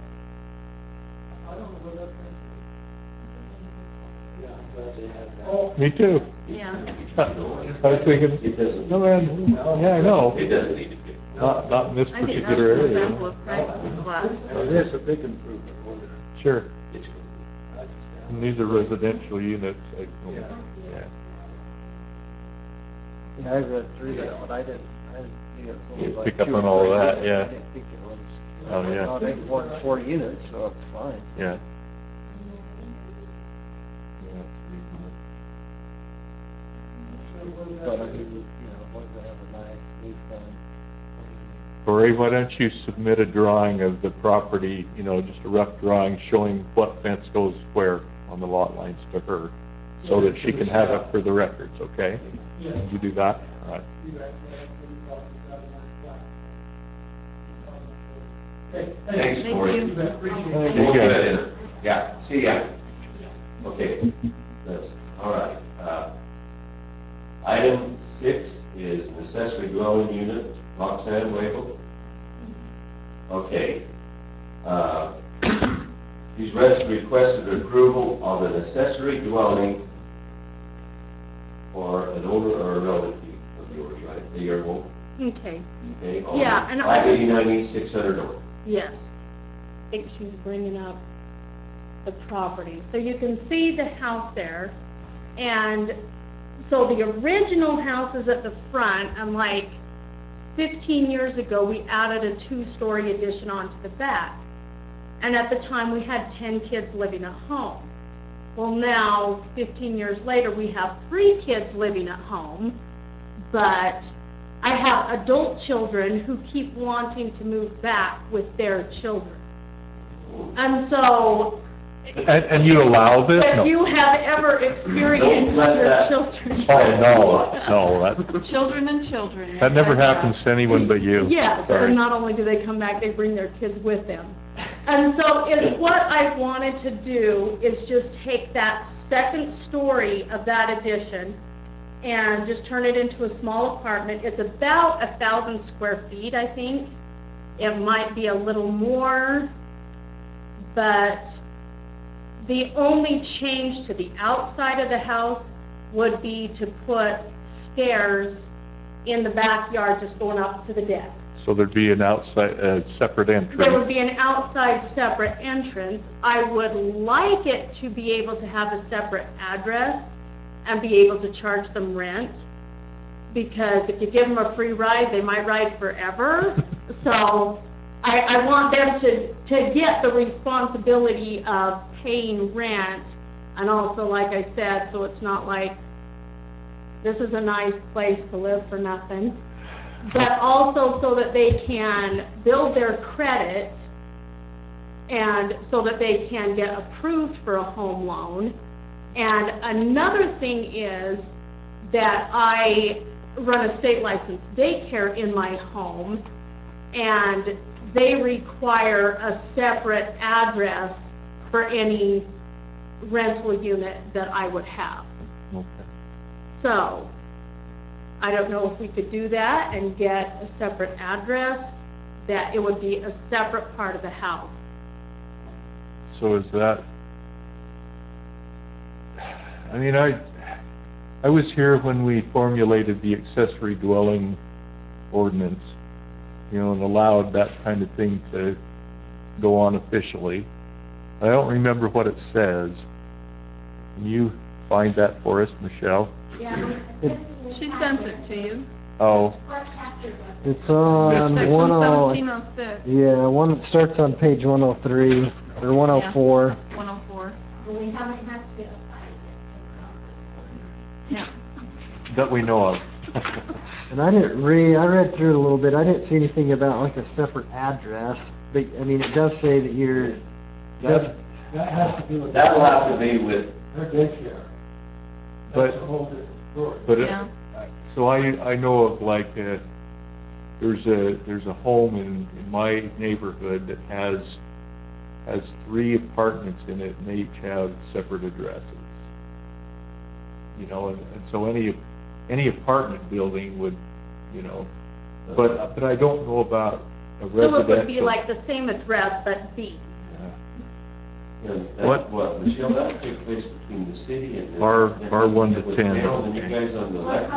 I don't know where that fence Yeah, I'm glad they have is. that. Oh, Me too. Yeah. I was thinking, It doesn't, no, man, yeah, I know, it doesn't need to be. not, not in this I think that's particular an area. example of privacy slats. It is a big improvement, wasn't it? Sure, It's good. I just- and these are residential units, I, Yeah. yeah. yeah, I read through that, but I didn't, I didn't think it was only You like pick up two or on all three of that, units. yeah. I didn't think it was, Oh, it's yeah. not any more than four units, so it's fine. Yeah. Yeah, But I mean, you know, as long as I have a nice new fence. Corey, why don't you submit a drawing of the property, you know, just a rough drawing showing what fence goes where on the lot lines to her, so that she can have it for the records, okay? yes. Can you do that? All right. You bet, yeah, we probably got a nice flat. Okay, Thanks, Thank Cory. you. You bet, appreciate Thank it. you. We'll get it in. Yeah, see ya. Okay, that's, all right. Uh, Item six is an accessory dwelling unit, Roxanne Wable. Okay. Uh, He's rest- requested approval of an accessory dwelling for an owner or a relative of yours, right? A year old, Okay, okay? on Yeah, and I five was- eighty-nine East, six hundred North. yes. I think she's bringing up the property. So you can see the house there. And so the original house is at the front, and like fifteen years ago, we added a two-story addition onto the back. And at the time, we had ten kids living at home. Well, now, fifteen years later, we have three kids living at home, but I have adult children who keep wanting to move back with their children. And so, And, and you allow this? if No. you have ever experienced Don't let your that- children. Oh, no, no, that, Children and children. that never yes, I happens have. to anyone but you. Yes, Sorry. and not only do they come back, they bring their kids with them. And so is what I wanted to do is just take that second story of that addition and just turn it into a small apartment. It's about a thousand square feet, I think. It might be a little more, but the only change to the outside of the house would be to put stairs in the backyard just going up to the deck. So there'd be an outside, a separate There would entrance. be an outside separate entrance. I would like it to be able to have a separate address and be able to charge them rent. Because if you give them a free ride, they might ride forever. So I, I want them to, to get the responsibility of paying rent. And also, like I said, so it's not like, this is a nice place to live for nothing. But also so that they can build their credit and so that they can get approved for a home loan. And another thing is that I run a state licensed daycare in my home, and they require a separate address for any rental unit that I would have. Okay. So I don't know if we could do that and get a separate address, that it would be a separate part of the house. So is that, I mean, I, I was here when we formulated the accessory dwelling ordinance, you know, and allowed that kind of thing to go on officially. I don't remember what it says. Can you find that for us, Michelle? Yeah. She sent it to you. Oh, It's on Section one seventeen oh, oh six. yeah, one, it starts on page one oh three, or one oh four. one oh four. We haven't had to. Yeah. that we know of. And I didn't read, I read through it a little bit, I didn't see anything about like a separate address, but, I mean, it does say that you're, it does, That has to do with. That'll have to be with, Their daycare. But- That's a whole different story. But, it- Yeah. so I, I know of like, uh, there's a, there's a home in, in my neighborhood that has, has three apartments in it, and they each have separate addresses. You know, and, and so any, any apartment building would, you know, but, but I don't know about a So it would be residential. like the same address, but B. and What? that, what, Michelle, that'll take place between the city and. the- R- and R one to with ten. Carol, and you guys on the left.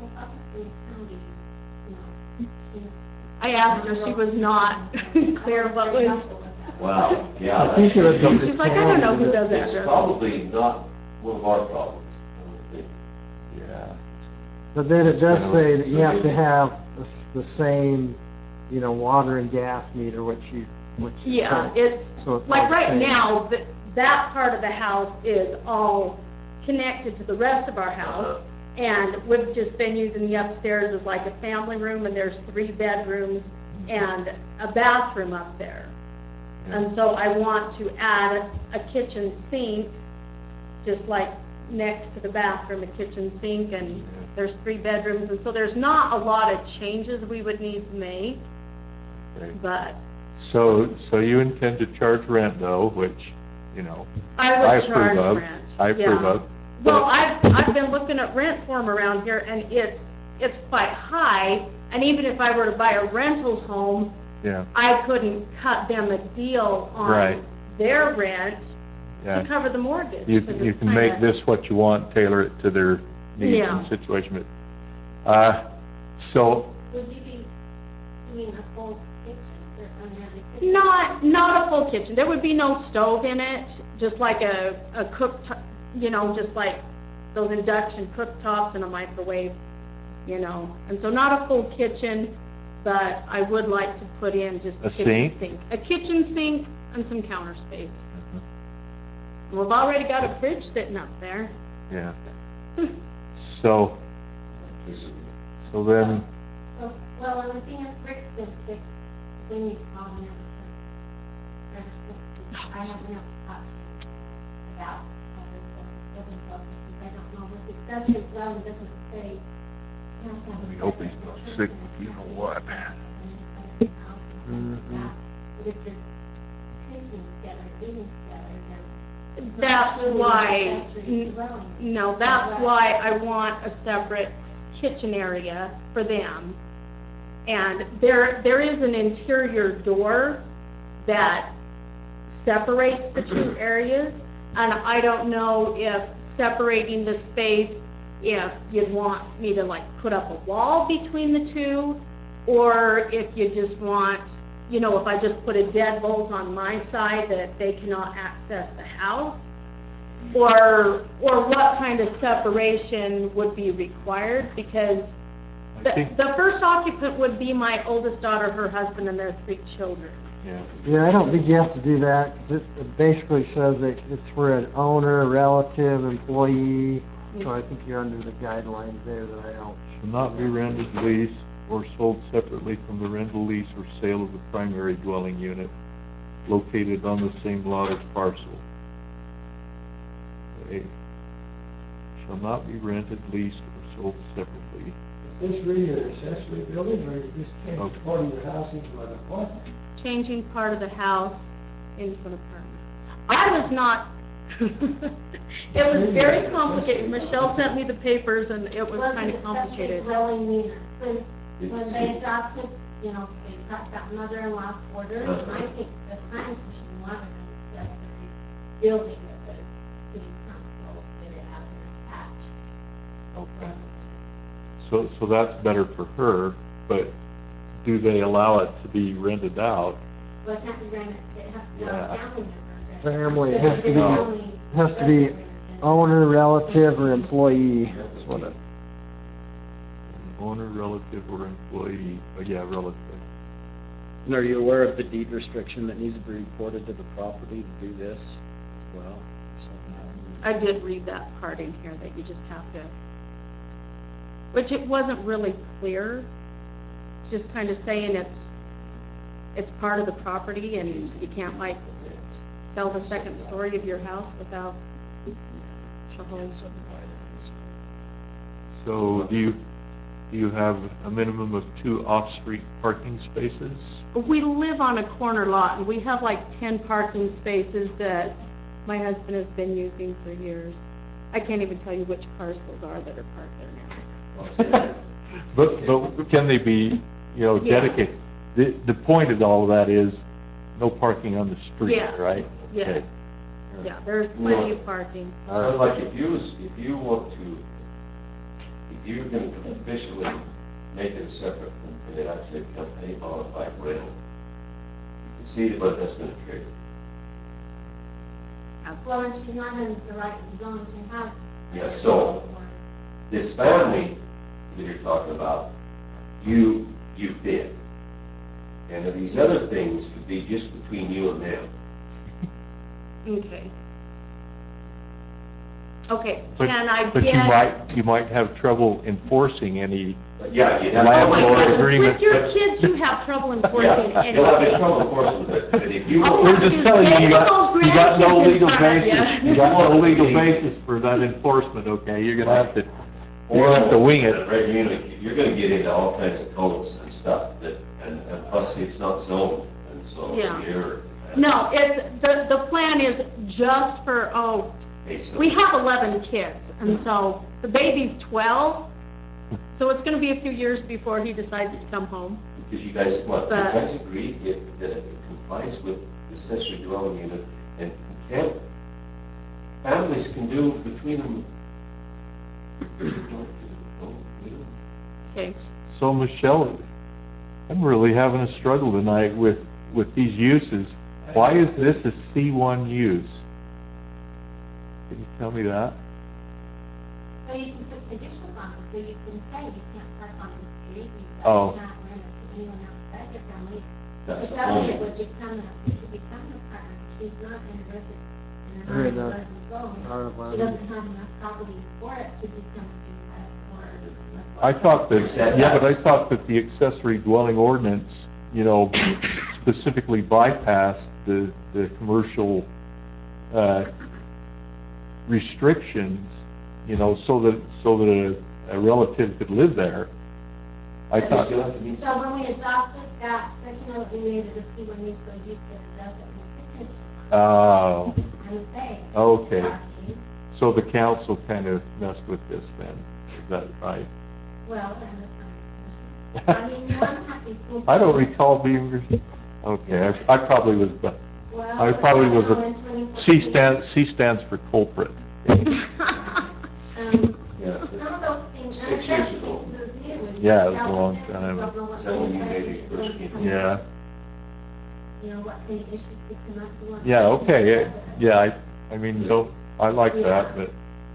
I asked her, she was not clear what was, Wow, yeah. I think it would be the she's like, I don't know who county does It's addresses. probably not one of our problems, I don't think. Yeah. But then it does say that you have to So- have the, s- the same, you know, water and gas meter, which you, which you. Yeah, put. it's, So it's all like the right same. now, that, that part of the house is all connected to the rest of our house. And we've just been using the upstairs as like a family room, and there's three bedrooms and a bathroom up there. And so I want to add a kitchen sink, just like next to the bathroom, a kitchen sink, and there's three bedrooms. And so there's not a lot of changes we would need to make, Right. but So, so you intend to charge rent though, which, you know, I I would approve charge of. rent. I approve yeah. of. Well, but- I've, I've been looking at rent form around here, and it's, it's quite high. And even if I were to buy a rental home, Yeah, I couldn't cut them a deal Right. on their rent yeah. to cover the mortgage. You, 'cause you it's can make kinda- this what you want, tailor it to their needs Yeah. and situation, but, uh, so, Would you be doing a full kitchen or unlimited? Not, not a full kitchen. There would be no stove in it, just like a, a cooktop, you know, just like those induction cooktops and a microwave, you know. And so not a full kitchen, but I would like to put in just a A kitchen sink? sink. A kitchen sink and some counter space. And we've already got a fridge sitting up there. yeah. So, so then, So, well, and the thing is, Rick's been sick, we need to call him ever since, ever since, I haven't able to talk to him about all this stuff, building stuff, because I don't know, with the accessory dwelling doesn't say. he has to have a we hope he's separate not entrance sick and with you know it's what. inside the house and things like that. But if you're cooking together, eating together, then. it's not That's really an why, accessory n- dwelling. no, So that's what- why I want a separate kitchen area for them. And there, there is an interior door that separates the two areas. And I don't know if separating the space, if you'd want me to like put up a wall between the two, or if you just want, you know, if I just put a deadbolt on my side that they cannot access the house, or, or what kind of separation would be required, because I the, think, the first occupant would be my oldest daughter, her husband, and their three children. yeah, Yeah, I don't think you have to do that, because it, it basically says that it's for an owner, relative, employee, so I think you're under the guidelines there that I don't. shall not be rented, leased, or sold separately from the rental, lease, or sale of the primary dwelling unit located on the same lot or parcel. Okay. Shall not be rented, leased, or sold separately. Is this really an accessory building, or you just change Okay. part of your house into an apartment? Changing part of the house into an apartment. I was not, it was very complicated. Michelle sent me the papers and it was kind of complicated. Dwelling unit, when, when they adopted, you know, they talked about mother-in-law quarters, and I think the planning commission wanted an accessory building that the city council did it as an attached. Okay. So, so that's better for her, but do they allow it to be rented out? Well, it can't be rented, it has to be Yeah. a family member. Family, it has to be, Family has to be resident. owner, relative, or employee, that's what it. An owner, relative, or employee, oh yeah, relative. And are you aware of the deed restriction that needs to be reported to the property to do this as well? So now- I did read that part in here that you just have to, which it wasn't really clear. Just kind of saying it's, it's part of the property and you can't like sell the second story of your house without Shahol. So do you, do you have a minimum of two off-street parking spaces? We live on a corner lot and we have like ten parking spaces that my husband has been using for years. I can't even tell you which cars those are that are parked there now. But, but can they be, you know, Yes. dedicated? The, the point of all of that is no parking on the street, Yes, right? yes. Yeah, there's plenty of parking. Sounds like if you, was- if you want to, if you're gonna officially make it a separate, and it actually becomes a bona fide rental, you can see what that's gonna trigger. Well, and she's not in the right zone to have. Yeah, so- This family that you're talking about, you, you fit. And then these other things could be just between you and them. Okay. Okay, But, can I but you get? might, you might have trouble enforcing any But yeah, you'd have. landlord With agreements. your kids, you have trouble enforcing Yeah, you'll have anything. trouble enforcing it, but if you. Oh, We're yeah. just telling you, you got, Those you got no grandkids in legal front of you. basis, you got no legal basis for that enforcement, okay? You're gonna have to, you're gonna have to wing it. Right, you're gonna, you're gonna get into all kinds of codes and stuff that, and, and plus it's not zoned, and so Yeah. you're. No, it's, the, the plan is just for, oh, Okay, so- we have eleven kids, and so the baby's twelve, so it's gonna be a few years before he decides to come home. Because you guys, what, you But- guys agree that, that it complies with the accessory dwelling unit, and can, families can do between them. Okay, So Michelle, I'm really having a struggle tonight with, with these uses. Why is this a C one use? Can you tell me that? So you can put conditions on it, so you can say you can't park on the street, you Oh. can't rent it to anyone else but your family. That's But the that way it whole- would become, a- it could become an apartment, she's not in a resident, in Or an in a R eleven zone. R She eleven. doesn't have enough property for it to become a duplex or. I thought that, yeah, but I thought that the accessory dwelling ordinance, you know, specifically bypassed the, the commercial, uh, restrictions, you know, so that, so that a, a relative could live there. I You thought, still have to meet. So when we adopted that second note, we made it a C one use, so you said it doesn't make a condition. oh, And say. okay. Parking, So the council kind of messed with this then, is that right? well, and the planning commission. I mean, one happy thing. I don't recall being, okay, I, I probably was, but, Well, I probably was in a, twenty C stands, C stands for culprit. Um, Yeah. some of those things. Six years ago. Yeah, it was a long time. Is that when you maybe first came? Yeah, You know, what kind of issues could come up. you want to yeah, address okay, it. yeah, I, I mean, don't, I like that, but.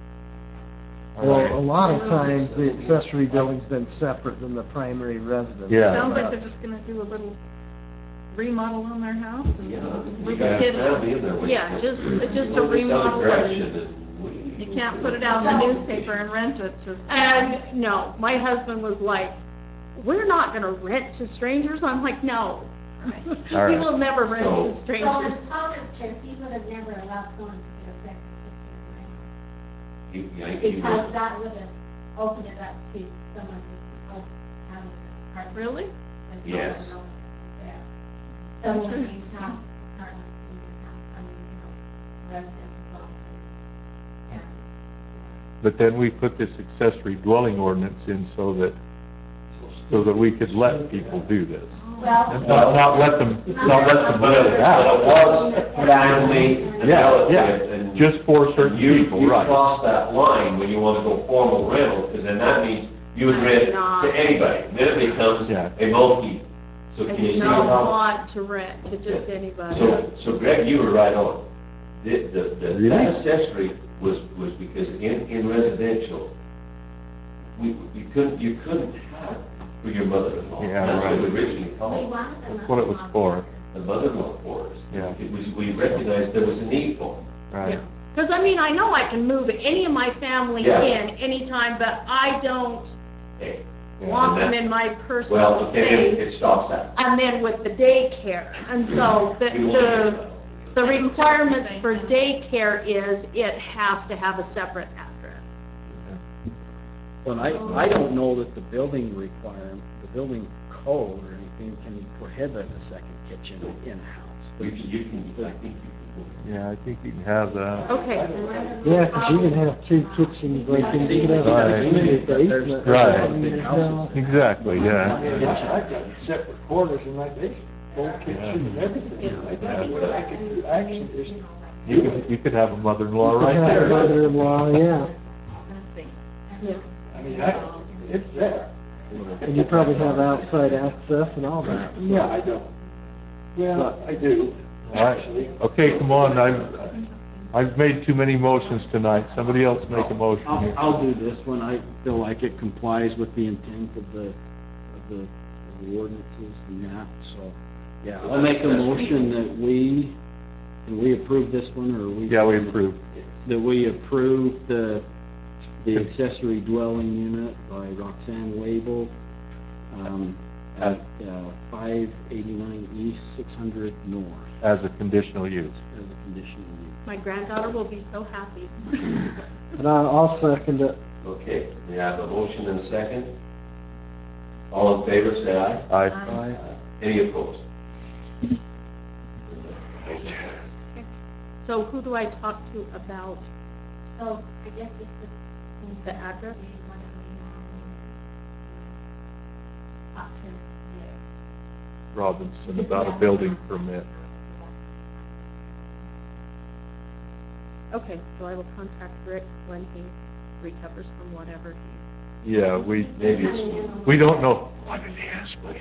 all Well, right. a lot of times, the accessory building's been separate than the primary residence. Yeah. Sounds like they're just gonna do a little remodel on their house Yeah. and You move got a kid family in. in there. waiting Yeah, for- just, just a Go this other remodel. direction and- and we- You can't put it out in the newspaper and rent it to. And no, my husband was like, we're not gonna rent to strangers. I'm like, no. All We right. will never rent So- to So strangers. in Paul's chair, he would have never allowed someone to get a second kitchen in my house. You- yeah, you Because would- that would have opened it up to someone just oh, having an apartment. Really? with Yes. no one there. Someone can have apartments in your house, I mean, you know, residential zones and, and, But then we put this accessory dwelling ordinance in so that, so that we could let people do this. well. And Not, not let them, not let them rent it But it out. was family and Yeah, relative yeah, and. just for certain You, people, you right. cross that line when you want to go formal rental, because then that means you would I rent do it not. to anybody. Then it becomes Yeah. a multi, so I can you do see not how? want to rent to just anybody. So, so Greg, you were right on. The, the, the, Really? that accessory was, was because in, in residential, we, you couldn't, you couldn't have for your mother-in-law. Yeah, That's what we right. originally We called it, wanted them. That's what it was for, the mother-in-law quarters. Yeah. It was, we recognized there was a need for them. right? Because I mean, I know I can move any of my family Yeah. in anytime, but I don't Okay. want them that's- in my personal Well, okay, it, it space. stops that. And then with the daycare, and so the, We want to the, do that. the requirements for daycare is it has to have a separate address. But I, I don't know that the building requirement, the building code or anything can prohibit a second kitchen in-house. You There's- can, you can, I think you can. Yeah, I think you can have that. Okay, Yeah, because you can have two kitchens, like, and you can have Right. a basement, basement. Right. I mean, there's no- Exactly, yeah. I've got separate quarters in my basement, full kitchen and everything. I don't know what I could do, actually, just. You could, you could have a mother-in-law You right can have a there. mother-in-law, yeah, yeah. I mean, I, it's there. and you probably have outside access and all that. so. Yeah, I don't. Well, I do, All right. actually. Okay, come on, I've, I've made too many motions tonight. Somebody else make a motion. I'll, I'll do this one. I feel like it complies with the intent of the, of the, of the ordinances and that, so, yeah. I'll make a motion that we, can we approve this one, or we? Yeah, we approve. That we approve the, the accessory dwelling unit by Roxanne Wabel, um, at, uh, five eighty-nine East, six hundred North, As a conditional use. as a conditional use. My granddaughter will be so happy. And I'll, I'll second it. Okay, we have a motion and a second. All in favor, say aye. I, Aye. Any opposed? So who do I talk to about So I guess just the. the address? We want to be, um, Up to the. Robinson, about a building permit. Okay, so I will contact Rick when he recovers from whatever he's. Yeah, we, Maybe it's, we don't know what it is, but.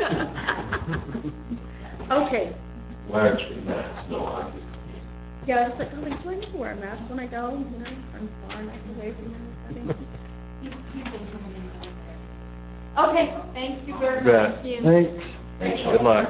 Okay, where's the mask? No, I'm just. yeah, I was like, oh, wait, do I need to wear a mask when I go? You know, I'm far enough away from everybody. Okay, thank you very You much. bet. Thanks. Thanks, Good luck.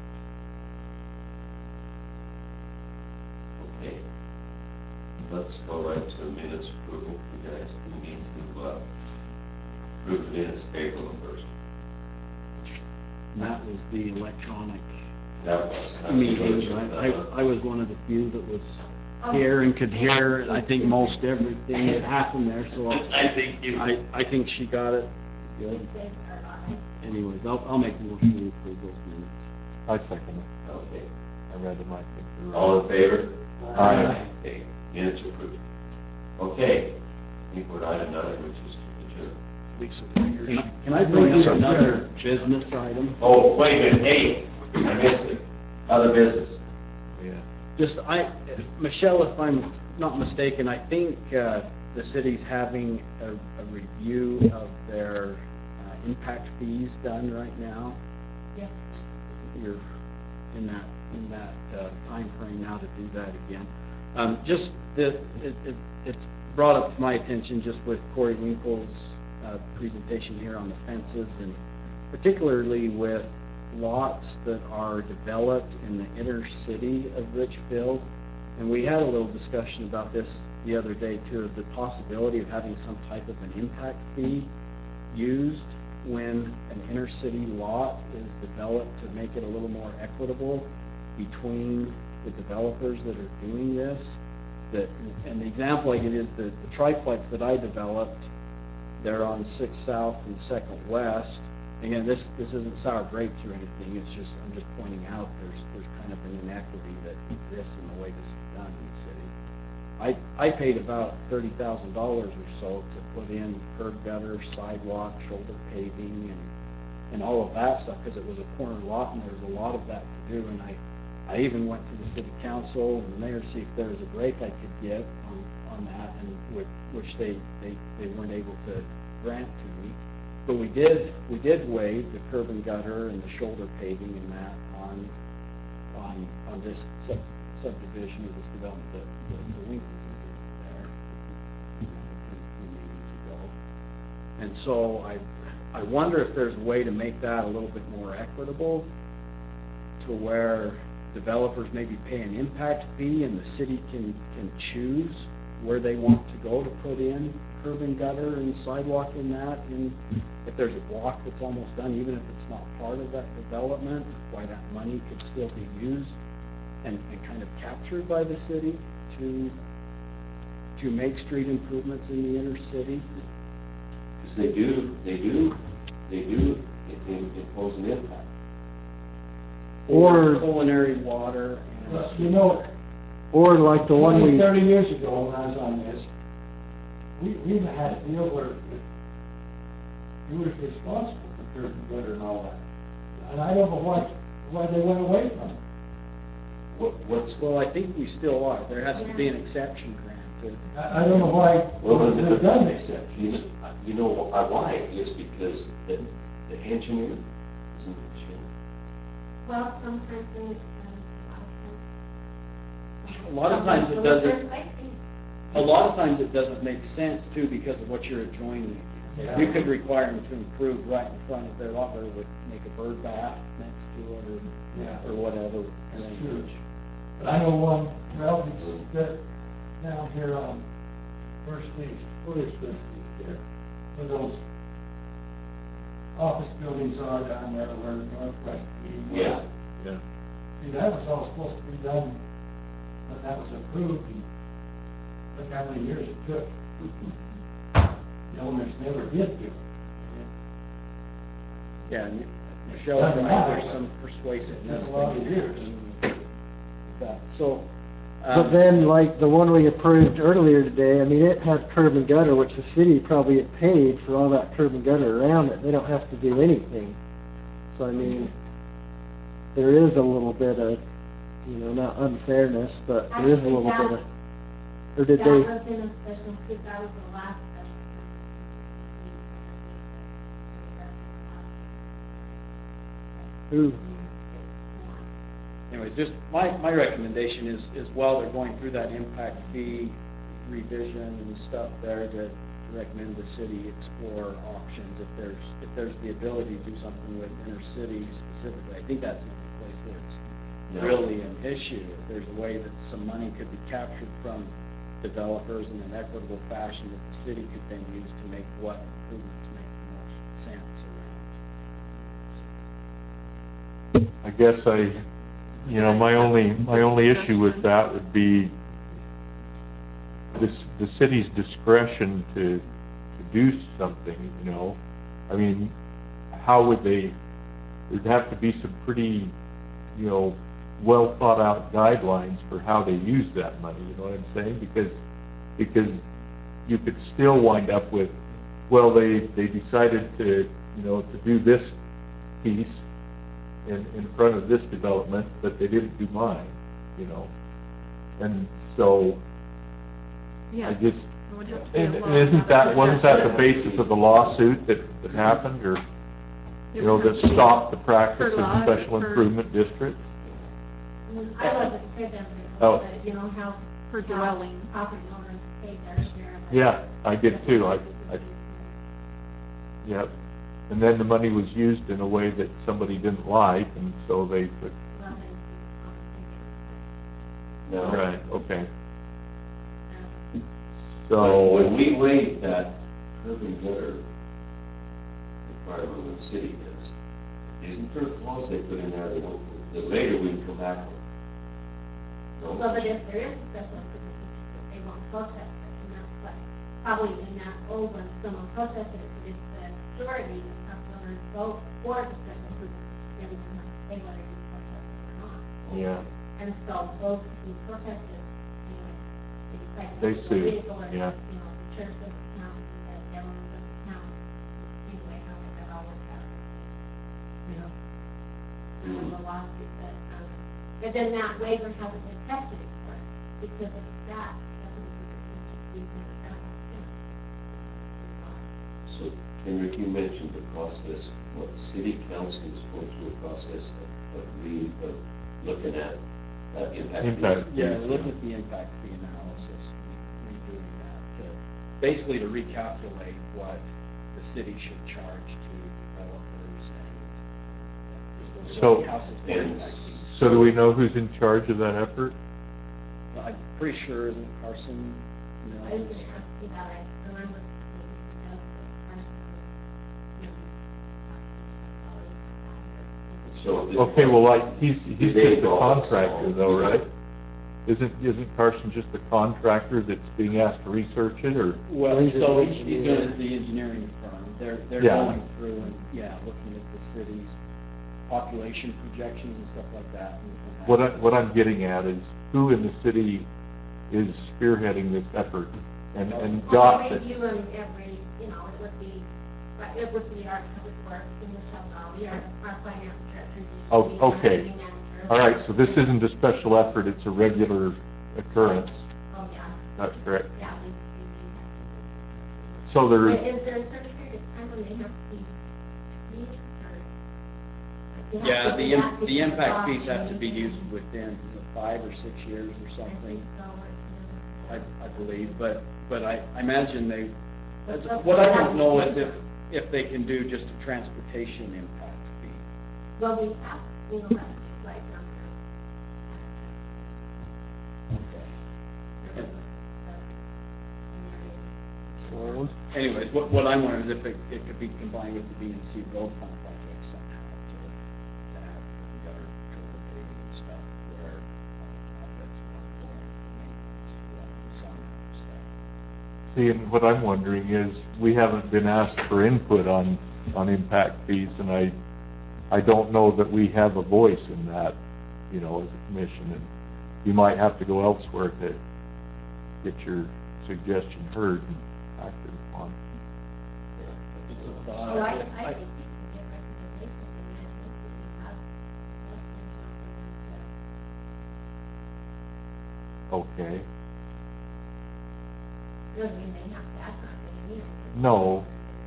Okay. Let's go right to the minutes approval, you guys. We need to, uh, approve the minutes of April first. And that was the electronic That was. that's the meeting. version, I, uh, I, I was one of the few that was here and could hear, I think, most everything that happened there, so I think you. I, I think she got it. Good. Anyways, I'll, I'll make a motion to approve those minutes. I second it. Okay. I read them, I think. they're right. All in favor? Aye. Okay, minutes approved. Okay. I think we're item nine, which is adjourned. Can I- Can I bring up another business item? Oh, wait a minute, eight. I missed it. Other business. Yeah. Just, I, Michelle, if I'm not mistaken, I think uh, the city's having a, a review of their uh, impact fees done right now. Yes. You're in that, in that uh, timeframe now to do that again. Um, Just, the, it, it- it's brought up to my attention just with Corey Winkle's uh, presentation here on the fences, and particularly with lots that are developed in the inner city of Richfield. And we had a little discussion about this the other day too, of the possibility of having some type of an impact fee used when an inner city lot is developed to make it a little more equitable between the developers that are doing this. That, and the example I give is the, the triplex that I developed, they're on sixth South and second West. Again, this, this isn't sour grapes or anything, it's just, I'm just pointing out there's, there's kind of an inequity that exists in the way this is done in the city. I, I paid about thirty thousand dollars or so to put in curb gutter, sidewalk, shoulder paving, and, and all of that stuff, because it was a corner lot and there was a lot of that to do. And I, I even went to the city council and the mayor to see if there was a break I could get on, on that, and with, which they, they, they weren't able to grant to me. But we did, we did waive the curb and gutter and the shoulder paving and that on, on, on this sub, subdivision of this development that, that the Winkles are doing there, you know, a few, few meetings ago. And so I, I wonder if there's a way to make that a little bit more equitable, to where developers maybe pay an impact fee and the city can, can choose where they want to go to put in curb and gutter and sidewalk in that. And if there's a block that's almost done, even if it's not part of that development, why that money could still be used and, and kind of captured by the city to, to make street improvements in the inner city. Because they do, they do, they do i- i- impose an impact. For Or- culinary water and. Well, you know, Or like the one twenty, we, thirty years ago when I was on this, we, we had a deal where you was responsible for curb and gutter and all that. And I don't know why, why they went away from it. What, what's, Well, I think we still are. There has to be an exception granted. I, I don't know why, Well, why the- they've done you exceptions. know, you know why? It's because the, the engineer isn't Michigan. Well, sometimes in, um, A lot of times it doesn't, a lot of times it doesn't make sense too because of what you're adjoining. Yeah. You could require them to improve right in front of their lot, or would make a bird bath next to it or, Yeah. or whatever. That's true. But I know one, well, it's that down here on First East, where is First East there? Where those office buildings are down there where Northwest East was. Yeah. Yeah. See, that was all supposed to be done, but that was approved, and look how many years it took. The owners never did do it. Yeah, and Michelle's right, there's some persuasiveness. That's a lot of that- years. That, so. but um, then like the one we approved earlier today, I mean, it had curb and gutter, which the city probably had paid for all that curb and gutter around it. They don't have to do anything. So I mean, there is a little bit of, you know, not unfairness, but there is a little bit of, or did That they? was in a special, because that was the last special. Ooh. Anyway, just my, my recommendation is, is while they're going through that impact fee revision and stuff there, to, to recommend the city explore options if there's, if there's the ability to do something with inner city specifically. I think that's the only place where it's Yeah. really an issue. If there's a way that some money could be captured from developers in an equitable fashion that the city could then use to make what improvements make the most sense around. I guess I, you know, my only, my only issue with that would be this, the city's discretion to, to do something, you know? I mean, how would they, there'd have to be some pretty, you know, well thought out guidelines for how they use that money, you know what I'm saying? Because, because you could still wind up with, well, they, they decided to, you know, to do this piece in, in front of this development, but they didn't do mine. you know? And so, I Yes, just, it would have to be a and law, and isn't not a that, wasn't that the suggestion. basis of the lawsuit that, that happened, or, It you know, would that have to be stopped the practice per of law, special per- improvement districts? I wasn't here then, Oh. but you know how. Per how dwelling. Property owners pay their share of it. Yeah, I did too, I, I, yep. And then the money was used in a way that somebody didn't like, and so they put, Well, then, No. right, okay. um, So when So, we waive that curb and gutter requirement when the city does, isn't there a clause they put in there that, will- that later we can come back with? No? Well, but if there is a special improvement district, they won't protest it, and that's what, probably in that old one, someone protested it, but if the majority of property owners vote for the special improvement district, everyone has to pay whether you protest it or not. yeah, And so those who protested, you know, they decided They to go sued, legal, or, you yeah. know, the church doesn't count, the government doesn't count. Anyway, how that all worked out is just, you know, there was a lawsuit that, um, but then that waiver hasn't been tested in court because of that special improvement district being never done since. So, Henrik, you mentioned the process, what the city council is going through a process of, of re, of looking at, uh, impact. Impact. fees. Yeah, we're looking at the impact fee analysis, re- redoing that, to, basically to recalculate what the city should charge to developers and uh, just So- building houses for and impact fees. so do we know who's in charge of that effort? I'm pretty sure, isn't Carson, you know, I was it's- gonna ask you that, I remember that you suggested Carson would maybe talk to my colleague about that. So. did- Okay, well, like, he's, he's did they just a involve us contractor all? though, right? Isn't, isn't Carson just a contractor that's being asked to research it, or? Well, He's an so he's, he's engineer. doing is the engineering firm. They're, they're Yeah. going through and, yeah, looking at the city's population projections and stuff like that. and looking What I, at- what I'm getting at is who in the city is spearheading this effort and, and Well, got they it? review them every, you know, it would be, but it would be our public works and Michelle Dolly, our, our finance director. Oh, usually, our okay. city manager. All right, so this isn't a special effort, it's a regular occurrence. Oh, yeah. That's correct. Yeah, we, we do have this. So But there, is there a certain period of time when they have to be used or? like, they have Yeah, to- the, they have im- to the be impact involved fees have to in be these? used within, is it five or six years or I think something? so, or I, two. I believe, but, but I, I imagine they, But that's- so- what I that don't know is takes- if, if they can do just a transportation impact fee. Well, we have, you know, that's right down there. There was a- a- Sold. Anyways, what, what I'm wondering is if it, it could be combined with the B and C road fund project somehow to, to have gutter triple paving and stuff where uh, that's ongoing for maintenance, like the summer and stuff. see, and what I'm wondering is, we haven't been asked for input on, on impact fees, and I, I don't know that we have a voice in that, you know, as a commission, and you might have to go elsewhere to get your suggestion heard and acted upon. It's a So thought. I, I If think you can get recommendations and then just if you have suggestions or for them Okay, to, doesn't mean they have to act on it, they need it. No.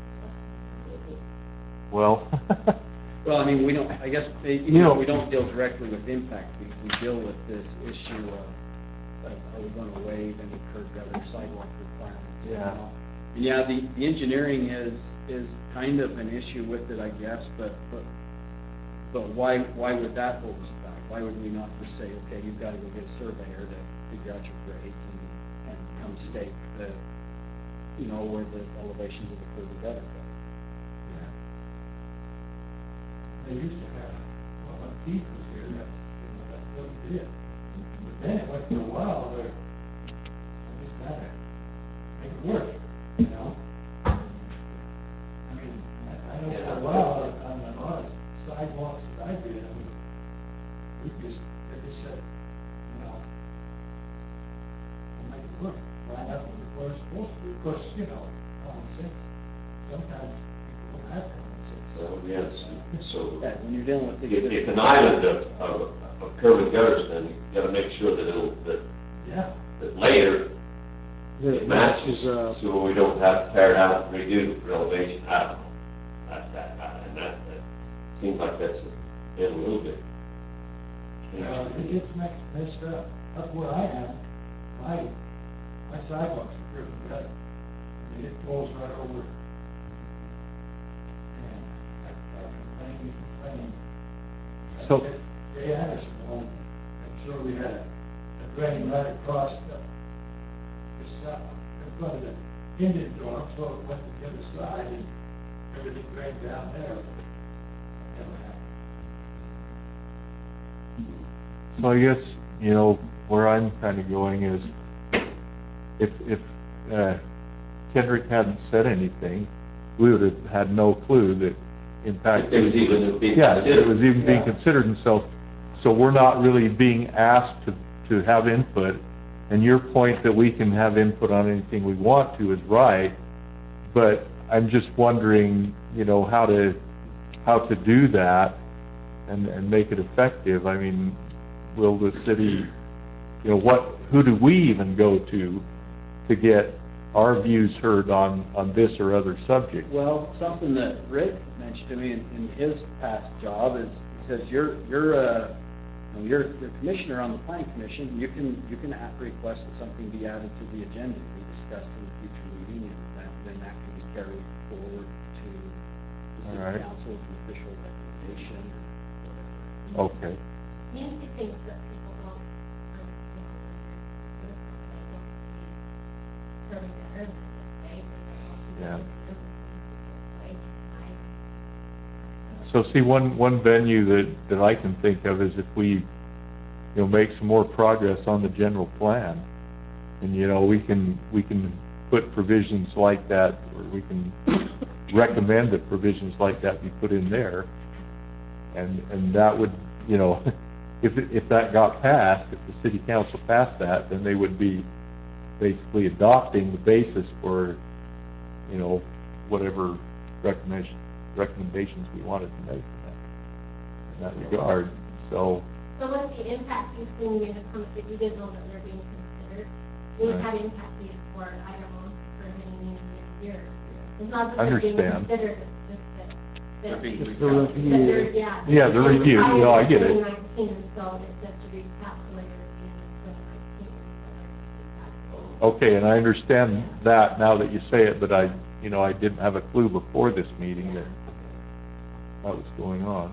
well, Well, I mean, we don't, I guess, eh, even You know- though we don't deal directly with impact fees, we deal with this issue of, of are we gonna waive any curb gutter sidewalk requirements? or Yeah. not? And yeah, the, the engineering is, is kind of an issue with it, I guess, but, but, but why, why would that hold us back? Why would we not just say, okay, you've gotta go get a surveyor to figure out your grades and, and come stake the, you know, where the elevations of the curb and gutter go? They used to have, well, when Keith was here, that's, you know, that's what he did. But then it went for a while where I just gotta make it work, you know? I mean, I, I know for a while, on a lot of sidewalks that I did, I mean, we just, they just said, you know, we'll make it work, line up with what it's supposed to be. Of course, you know, common sense, sometimes people don't have common sense. So, yes, so Yeah, when you're dealing with if, if existing. an island of, of, of curb and gutters done, you gotta make sure that it'll, that, Yeah. that later That it matches, up. so we don't have to tear it out and redo for elevation, I don't know. That, that, that- and that, that seems like that's been a little bit. Uh, it gets mixed, messed up. Up where I am, my, my sidewalks are pretty good. I mean, it goes right over. And I, I complain, complain. So- Jay Anderson one, I'm sure we had a drain right across the, this, uh, in front of the Indian dorm, so it went to the other side and everything drained down there. That never happened. So I guess, you know, where I'm kind of going is, if, if uh, Kendrick hadn't said anything, we would have had no clue that impact. If it was even being Yeah, considered. it was even being Yeah. considered, and so, so we're not really being asked to, to have input. And your point that we can have input on anything we want to is right, but I'm just wondering, you know, how to, how to do that and, and make it effective. I mean, will the city, you know, what, who do we even go to to get our views heard on, on this or other subjects? Well, something that Rick mentioned to me in, in his past job is, he says, you're, you're, uh, you know, you're, you're commissioner on the planning commission, you can, you can act- request that something be added to the agenda to be discussed in the future meeting, and that, then that can be carried forward to the city All right. council as an official recommendation or whatever. Okay. These are things that people don't, um, you know, when they're citizens, they don't see curb and gutter in this way, but they don't see Yeah. curb and gutter in this way. I- So see, one, one venue that, that I can think of is if we, you know, make some more progress on the general plan. And, you know, we can, we can put provisions like that, or we can recommend that provisions like that be put in there. And, and that would, you know, if, if that got passed, if the city council passed that, then they would be basically adopting the basis for, you know, whatever recommendation, recommendations we wanted to make in that, in that regard. So, So with the impact fees, when you made a comment that you didn't know that they're being considered, we've Right. had impact fees for, I don't know, for many, many, many years. It's not that they're being Understand. considered, it's just that. They're that- being Just the recalculated. that they're- review. Yeah. Yeah, the it review. expired No, I in get it. twenty nineteen, and so it's set to recalculate at the end of twenty nineteen, and so they're just recalculating. okay, and I understand that now that you say it, but I, you know, I didn't have a clue before this meeting that that was going on.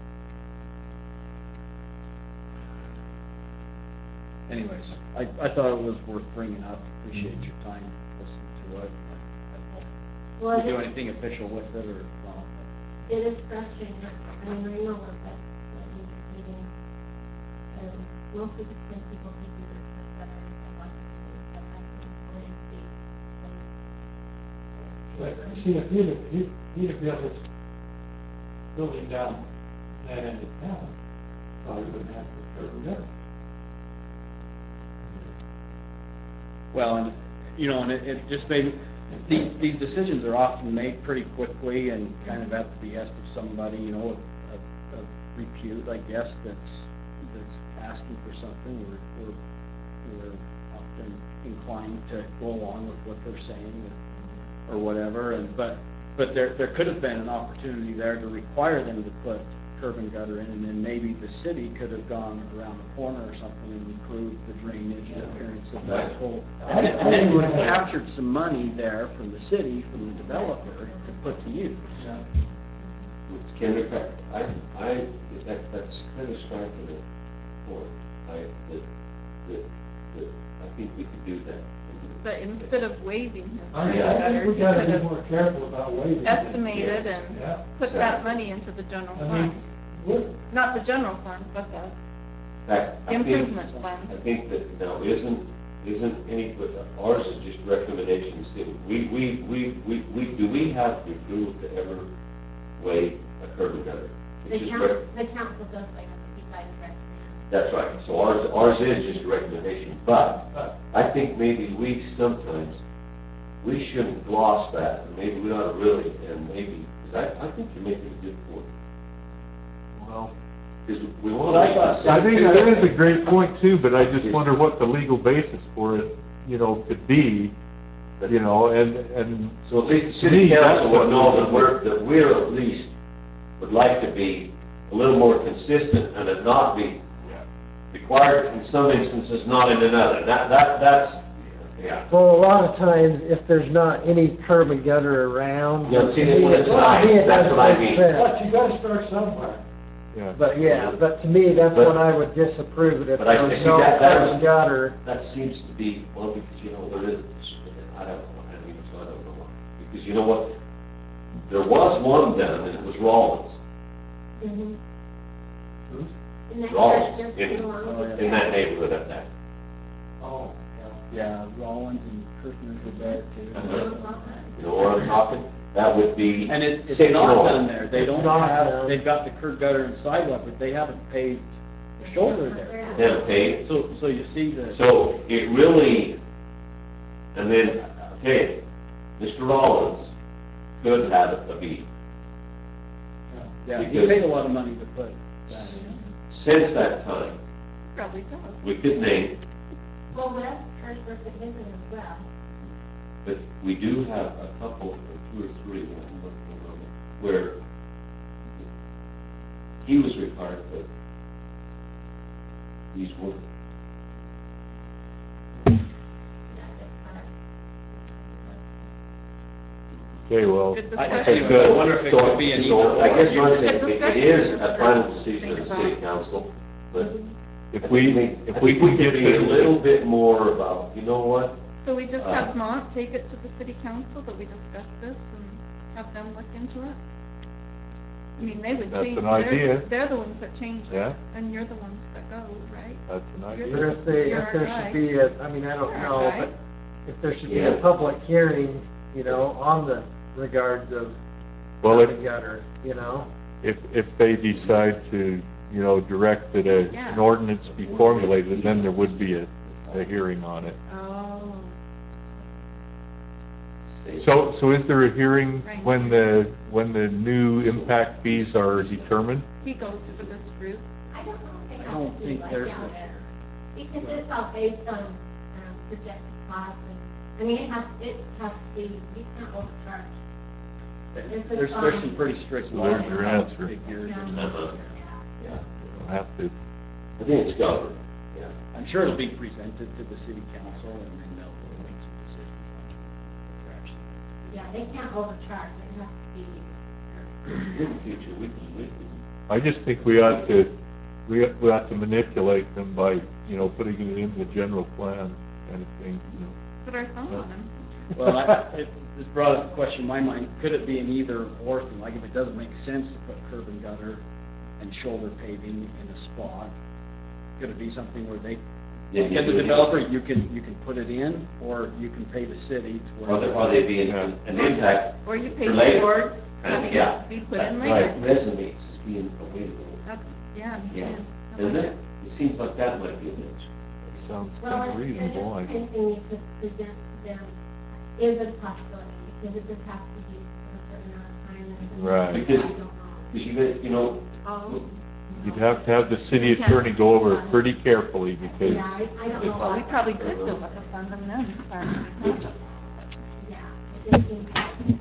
Anyways, I, I thought it was worth bringing up, appreciate your time listening to it. I I don't know Well, if we do it is- anything official with it or not. It is frustrating, I mean, I know was that, that we were meeting, um, most of the time people think we were, that there is a lot of things that I see on the, But, see, if he'd have, he'd, he'd have built this building down that end of town, probably wouldn't have to curb and gutter. Well, and, you know, and it, it just made, the, these decisions are often made pretty quickly and kind of at the behest of somebody, you know, of, of repute, I guess, that's, that's asking for something. We're, we're, we're often inclined to go along with what they're saying or, or whatever, and, but, but there, there could have been an opportunity there to require them to put curb and gutter in, and then maybe the city could have gone around the corner or something and improved the drainage and appearance of that whole. And then- and then you would have captured some money there from the city, from the developer, to put to use. It's Kendrick, I, I, that, that's kind of striking it for, I, that, that, that, I think we could do that. But instead of waiving his I, curb I and gutter, think we he gotta could be have more careful about waiving. estimated Yes. and Yeah. put that money into the general I mean, fund. we're, Not the general fund, but the Fact, I think, improvement I fund. think that now isn't, isn't any, but ours is just recommendations. that We, we, we, we, we, do we have the approval to ever waive a curb and gutter? The It's just council, rec- the council does like what you guys recommend. That's right, so ours, ours is just a recommendation, but but I think maybe we sometimes, we shouldn't gloss that, and maybe we ought to really, and maybe, because I, I think you're making a good point. Well, Because we want But I to thought- I think that is a great point too, but I just wonder what the legal basis for it, you know, could be, you know, and, and. So at least the to city me, that's council would what know we- that we're, that we're at least would like to be a little more consistent and it not be required in some instances, not in another. That, that, that's, yeah. Well, a lot of times, if there's not any curb and gutter around. Yeah, see, to me, when it- it's to high, me, it that's doesn't what I make mean. But you sense. gotta start somewhere. Yeah. But yeah, but to me, that's But- when I would disapprove it, if But I- I there's see no that- that curb was- and gutter. That seems to be, well, because you know, there is, I don't know, I mean, so I don't know. Because you know what? There was one done and it was Rollins. Mhm. And that Rollins, church in, goes along with in that theirs. neighborhood up there. Oh, Yeah, Rollins and Kirkner's were there too. You know what I'm talking? That would be And it, it's six not north. done there. They It's don't not have, done. they've got the curb gutter and sidewalk, but they haven't paved the shoulder there. Then paved. So, so you see the. So it really, and then, I'll tell you, Mister Rollins could have a B. Yeah, he because- paid a lot of money to put that in. Since that time, Probably does. we could name, Well, Wes Hirschberg put his in as well. but we do have a couple, or two or three, I'm looking over, where he was required, but these weren't. Yeah, that's hard. Okay, well, Good I- I discussion. see. I wonder if it So- could be an So either I or. guess what I'm Good saying, it- it discussion. is a final decision of the city council, but if we, I if we think can we get could be a the, little bit more about, you know what? So we just Uh, have Mont take it to the city council, that we discuss this and have them look into it? I mean, they would That's change, an they're, idea. they're the ones that change Yeah. it, and you're the ones that go, right? that's an But idea. if they, You're if our there guy. should be a, I mean, I don't You're our know, guy. but if there should be a public hearing, you know, on the regards of Well, curb if, and gutter, you know? if, if they decide to, you know, direct that a, Yeah. an ordinance be formulated, then there would be a, a hearing on it. Oh, So, so is there a hearing when the, when the new impact fees are determined? he goes for this group. I don't know if they I have don't to do think like there's that. a- Because it's all based on, um, projected costs and, I mean, it has, it has to be, you can't overcharge. There's a There's, there's some fine. pretty strict So laws. there's your on those answer. figures. Uh-huh. Yeah. Yeah, We'll have to, I think it's covered, yeah. I'm sure it'll be presented to the city council and then they'll make some decisions on the direction. Yeah, they can't overcharge, it has to be. In the future, we can, we can, I just think we ought to, we, we ought to manipulate them by, you know, putting it in the general plan kind of thing, you know. Put our thumb on him. Well, I, it just brought up a question in my mind, could it be an either or thing? Like if it doesn't make sense to put curb and gutter and shoulder paving in a spot, could it be something where they, Yeah, you as a do it. developer, you can, you can put it in or you can pay the city to or they, where. or they be an, an impact Or you for pay later. towards having Yeah. it be put in That- later. That resonates as being available. That's, yeah, me Yeah. too. I And like that, it. it seems like that might be an issue. Sounds Well, kind of and and reasonable, I the think. same thing you could present to them is a possibility, because it does have to be used for a certain amount of time. and it's- Right. Because- I don't know. Because you, get- you know, Oh, You'd have to have the city attorney go over it pretty carefully because Yeah, I, I don't know. well, we about probably that. could go with the fund and then start. Yeah, it just seems like,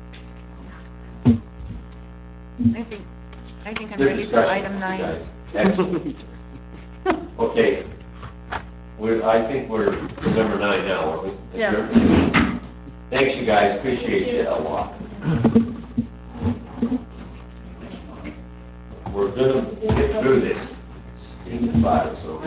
I think, I think I'm good ready for discussion, item you nine. guys. Excellent. Okay, we're, I think we're number nine now, are we? Yes. Adjourned? Thanks, you guys, appreciate you a lot. We're gonna get through this, stinking fire, so.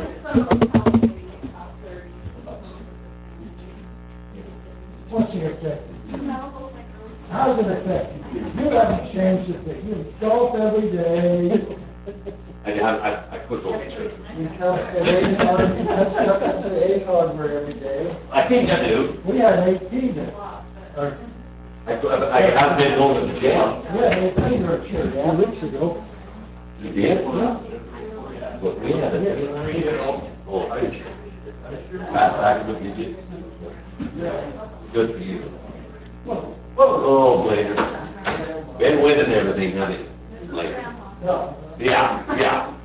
What's it affect you? How's it affect you? You haven't changed a thing. You golf every day. I, I, I could go get you. You come to Ace Hardware, you come stuck to Ace Hardware every day. I think I do. We had eighteen there. Or, I, I haven't been going to the jail. we had eighteen there, sure, two weeks ago. You did? But we had a, oh, I, last Saturday, did you? Good for you. Oh, later. Been winning everything, honey. Like, yeah, yeah.